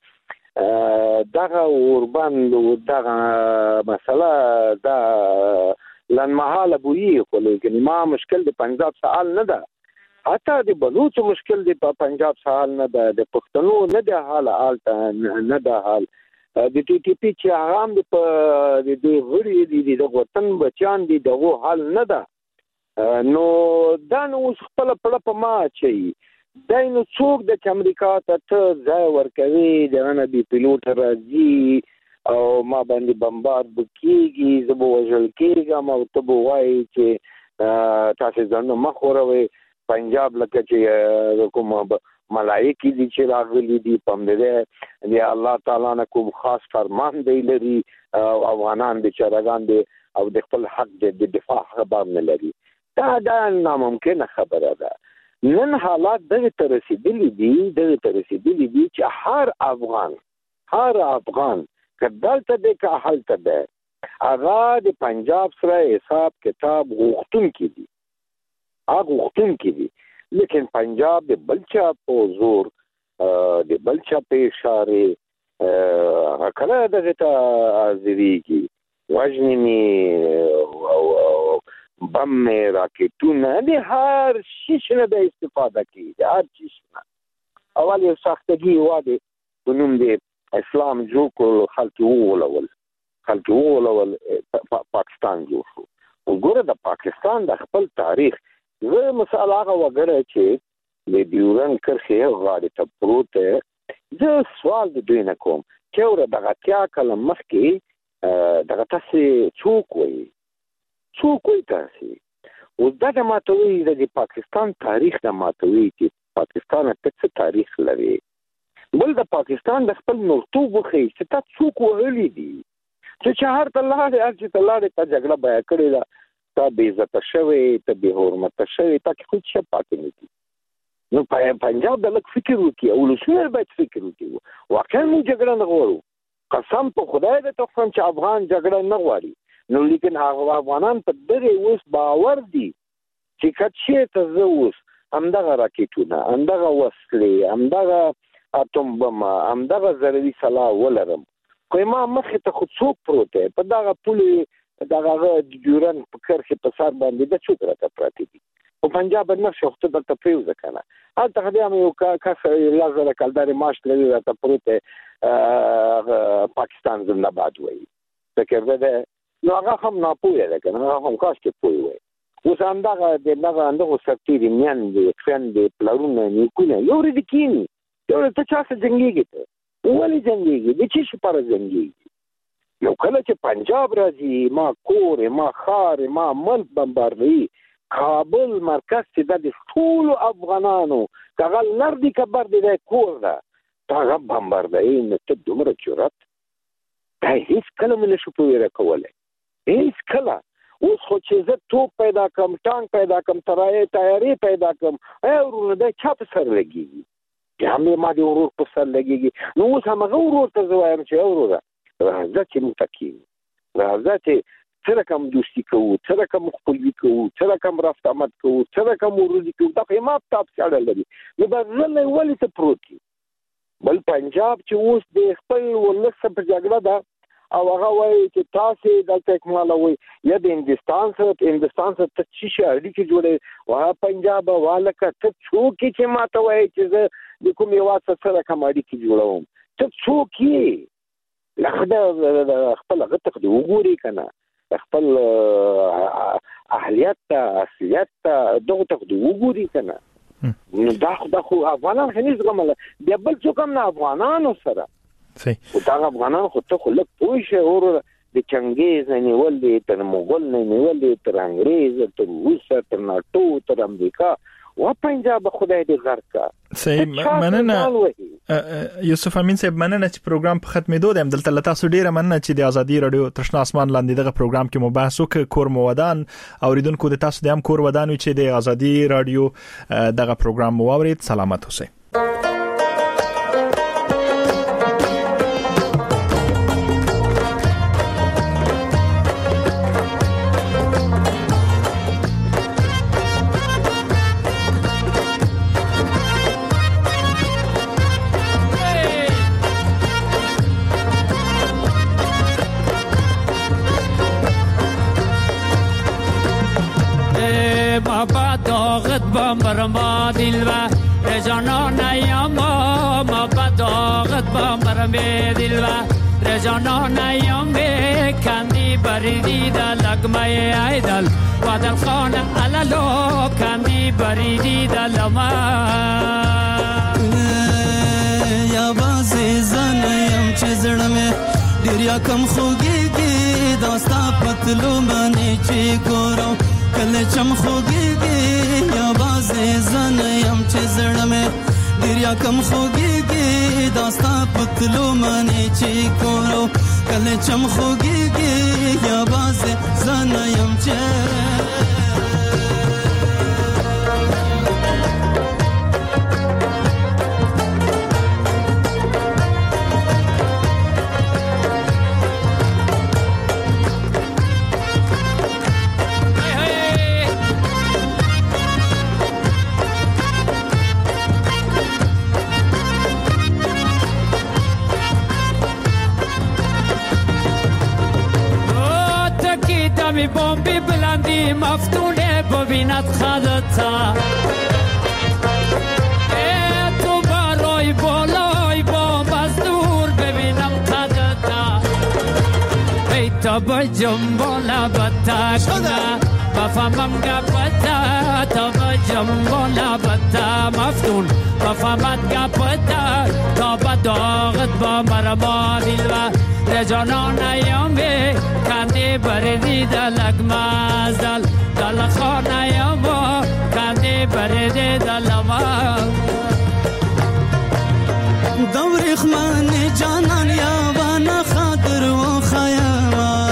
چې دغه اوربند دغه مسله دا لنمحاله بویي، خو لیکن ما مشکل د پنجاب سره حل نه ده، حتی د بلوچو مشکل د پنجاب سره حل نه ده، د پښتنو نه ده حال حال نه ده حال. د ټي ټي پی چې هغه هم د غړي دي د وطن بچیان دي دغه حل نه ده. نو دا نو اوس خپل پړه په ما چي دا نو څوک د امریکا ته ځای ورکوي، دغه نه دی پیلوټ راځي او ما باندې بمبارد بکیږي، زه به وژل کېږم او ته به وایي چې تاسو ځان مخ وروئ. پنجاب لکه چې کوم ملائکې دي چې راغلي دي، پم دې دی الله تعالی نه کوم خاص فرمان دی لري، افغانان دي چرګان دي او د خپل حق د دفاع خبر نه لري. دا دا ناممکنه خبره ده. نن حالات دغه تر رسیدلي دي دغه تر رسیدلي دي چې هر افغان هر افغان کدالته د که حالته ده هغه د پنجاب سره حساب کتاب غوښتونکي دي، هغه غوښتونکي دي. لیکن پنجاب د بلچا په زور د بلچا په اشاره کله دغه ته حاضرېږي، وژنې مې او بم مې راکټونه د هر شیش نه د استفاده کوي، د هر شیش نه. اول یو ساختګي واده په نوم د اسلام جوړ کړل، خلک وغولول خلک وغولول پاکستان جوړ شو. وګوره د پاکستان د خپل تاریخ زه مثال هغه وګړی چې د ډیورن کرښې غاړې ته پروت دی، زه سوال د دوی نه کوم چې وره دغه اتیا کاله مخکې دغه تاسې څوک وایي څوک وایي تاسې اوس دا د ماته وایي د پاکستان تاریخ د ماته وایي چې پاکستان ته څه تاریخ لري. بل د پاکستان د خپل مرطوب وښیي چې تا څوک وهلي دي، چې چهار ته لاړې هر چې ته لاړې تا جګړه بیه کړې ده، تا بې عزته شوی، ته بې حرمته شوی، تا کې خو څه پاتې نه دي. نو پنجاب د لږ فکر وکړي او ولسونه باید فکر وکړي. واقعا موږ جګړه نه غواړو، قسم په خدای د تخم چې افغان جګړه نه غواړي، نو لیکن هغه افغانان په دغه اوس باور دي چې کچې ته زه اوس همدغه راکټونه، همدغه وسلې، همدغه اتم بم، همدغه ضروري سلاح ولرم، خو ما مخې ته خو څوک پروت دی په دغه پولې دغه د ډیورن په کرښې په سر باندې د څوک راته پراته دي. په پنجاب باندې نقشه وخت دلته پریوزه کنه هلته خو بیا یو کس لس زره کلدارې معاش لري راته پروت پاکستان زنده باد وایي، فکر ده نو هغه هم ناپوهه ده کنه، هغه هم کاشکې پوه وایي. اوس همدغه د دغه همدغو سرتېري میندې خویندې پلرونه نیکونه یو ورځ کښېني، یو ورځ ته چا سره جنګېږي، ته ولې جنګېږي، د څه شي لپاره جنګېږي؟ یو کله چې پنجاب راځي ما کور ما خار ما ملک بمباردوي، کابل مرکز چې د ټولو افغانانو هغه لر دي که بر دي دی کور ده ته هغه بمباردوي، نو ته دومره جرأت دا هېڅ کله مې نشو په ویره کولی، هېڅ کله. اوس خو چې زه توپ پیدا کړم، ټانک پیدا کړم، تیارې پیدا کړم، ای ورونه دی چا په سر لګېږي؟ بیا هم ما د ورور په سر لګېږي. نو اوس همغه ورور ته زه وایم چې وروره راځه چې موږ ته کښېنو، راځه چې څه رقم دوستي کوو، څه رقم خپلوي کوو، څه رقم رفت آمد کوو، څه رقم وروري کوو، دا خو حساب کتاب څه اړه لري. نو دا غلی ولې ته پروت یې؟ بل پنجاب چې اوس د خپل ولس سره په جګړه ده او هغه وایي چې تاسې دلته اکمالوئ یا د هندوستان سره هندوستان سره ته څه شي اړیکې جوړوي. واه پنجاب والکه ته څوک یې چې ما ته وایي چې زه د کوم هېواد سره څه رقم اړیکې جوړوم؟ ته څوک یې؟ لکه خپل هغه ته خو وګوري که نه، خپل اهلیت ته اصلیت ته دغو ته خو وګوري که نه. نو دا خو دا خو افغانان خو نه زغمله، بیا بل څوک هم نه افغانانو سره. خو دغه افغانان خو ته خو لږ پوه شئ وروره، د چنګیز نه نیول دی، تر مغول نه نیول دی، تر انګریز، تر روسه، تر ناټو، تر امریکا، و پنجاب خدای دې غرق کا. صحیح، مننه یوسف امین صاحب مننه چې پروګرام په ختمېدو دی. دلته له تاسو ډیره مننه چې د ازادي رادیو تشنا اسمان لاندې دغه پروګرام کې مو بحث وکړ. کور مو ودان اوریدونکو د تاسو د هم کور ودان وي چې د ازادي رادیو دغه پروګرام مو واورید. سلامت اوسئ. برما دلوا رجانا نیاما ما بداغت با مرمه دلوا رجانا نیامه کندی بریدی دا لگمه ایدل و در خانه علالو کندی بریدی دا لما یا بازی زنیم چه زرمه دیریا کم خوگی گی داستا پتلو منی چی گورو کل چم خوگی گی یا بازی زنیم چه زرمه دیریا کم خوگی گی داستا پتلو منی چی گورو کل چم خوگی گی یا بازی زنیم چه می بومبی بلندی مفتونه ببیند خدتا ای تو برای بالای بومب از دور ببینم خدتا ای تا بجم بالا بتا کنه بفهمم گپتا تا بجم بالا بتا مفتون بفهمت گپتا تا بداغت با مرما دیلوه رجانا نیامه کندی بردی دلک مازدل دل خانه یاما کندی بردی دل ما دوریخ من جانان یاوان خاطر و خیاما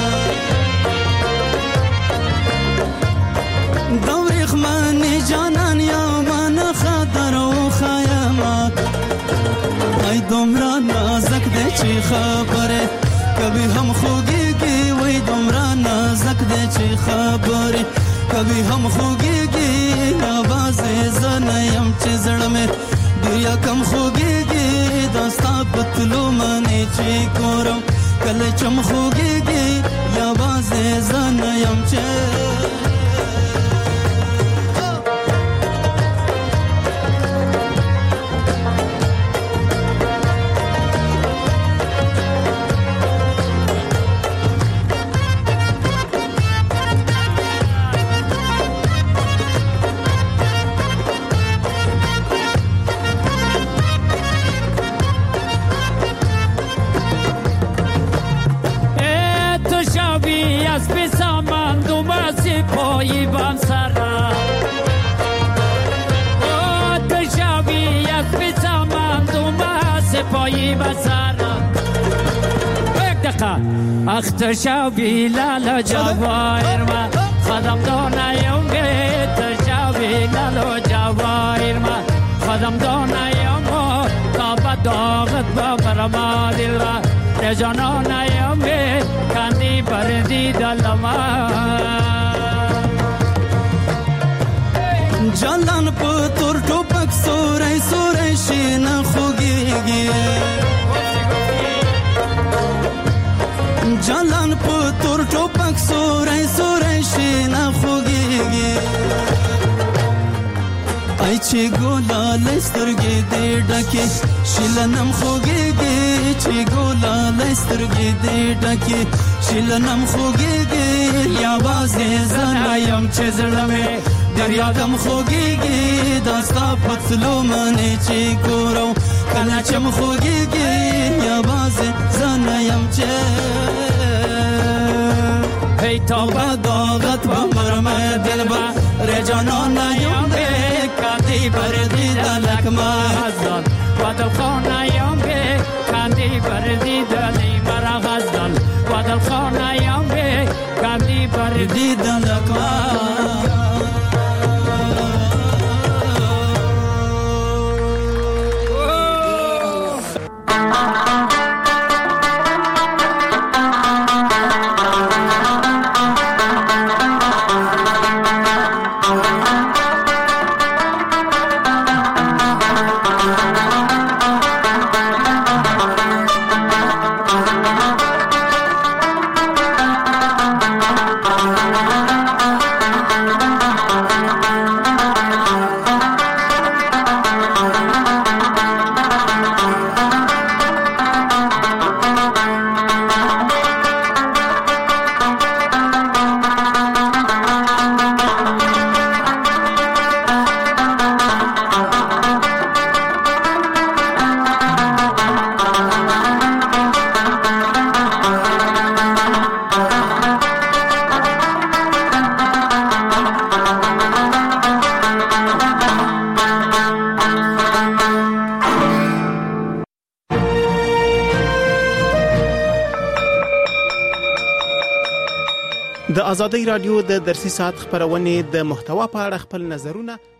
دوریخ من جانان یاوان خاطر و خیاما ای دمرا نازک ده چی خبره کبھی ہم خوگی گی وی دمرا نازک دے چی خبری کبھی ہم خوگی گی آواز زنیم چی زڑ میں دیا کم خوگی گی داستا پتلو منی چی کورم کل چم خوگی گی آواز زنیم چی پایی بام سرا او تشاوی از بیزمان دوما سپایی با سرا یک دقیقه اخ تشاوی لالا جواهر ما خدم دانایم گه تشاوی لالا جواهر ما خدم دانایم تا بداغت با مرما دل را رجانانایم کندی بردی دلما جلان پتر ټوپک سورې سورې شین خوږيږي جلان پتر ټوپک سورې سورې شین خوږيږي ای چې ګولا لسترګې دې ډکه شلنم خوږيږي چې ګولا لسترګې دې ډکه شلنم خوږيږي یا وازه زنایم چې زړمه دریا کم خوگیگی داستا پتلو منی چی کورو کنا چم خوگیگی یا باز زنیم چه ای تا بداغت با مرمه دل با رجانان نیم بی کتی بردی دلک مازدان و دل خانه کاندی بردی دلی مرا غزل و دل خانه‌ام به کاندی بردی دلکا د ازادۍ رادیو د درسي ساعت خبرونه د محتوا په اړه خپل نظرونه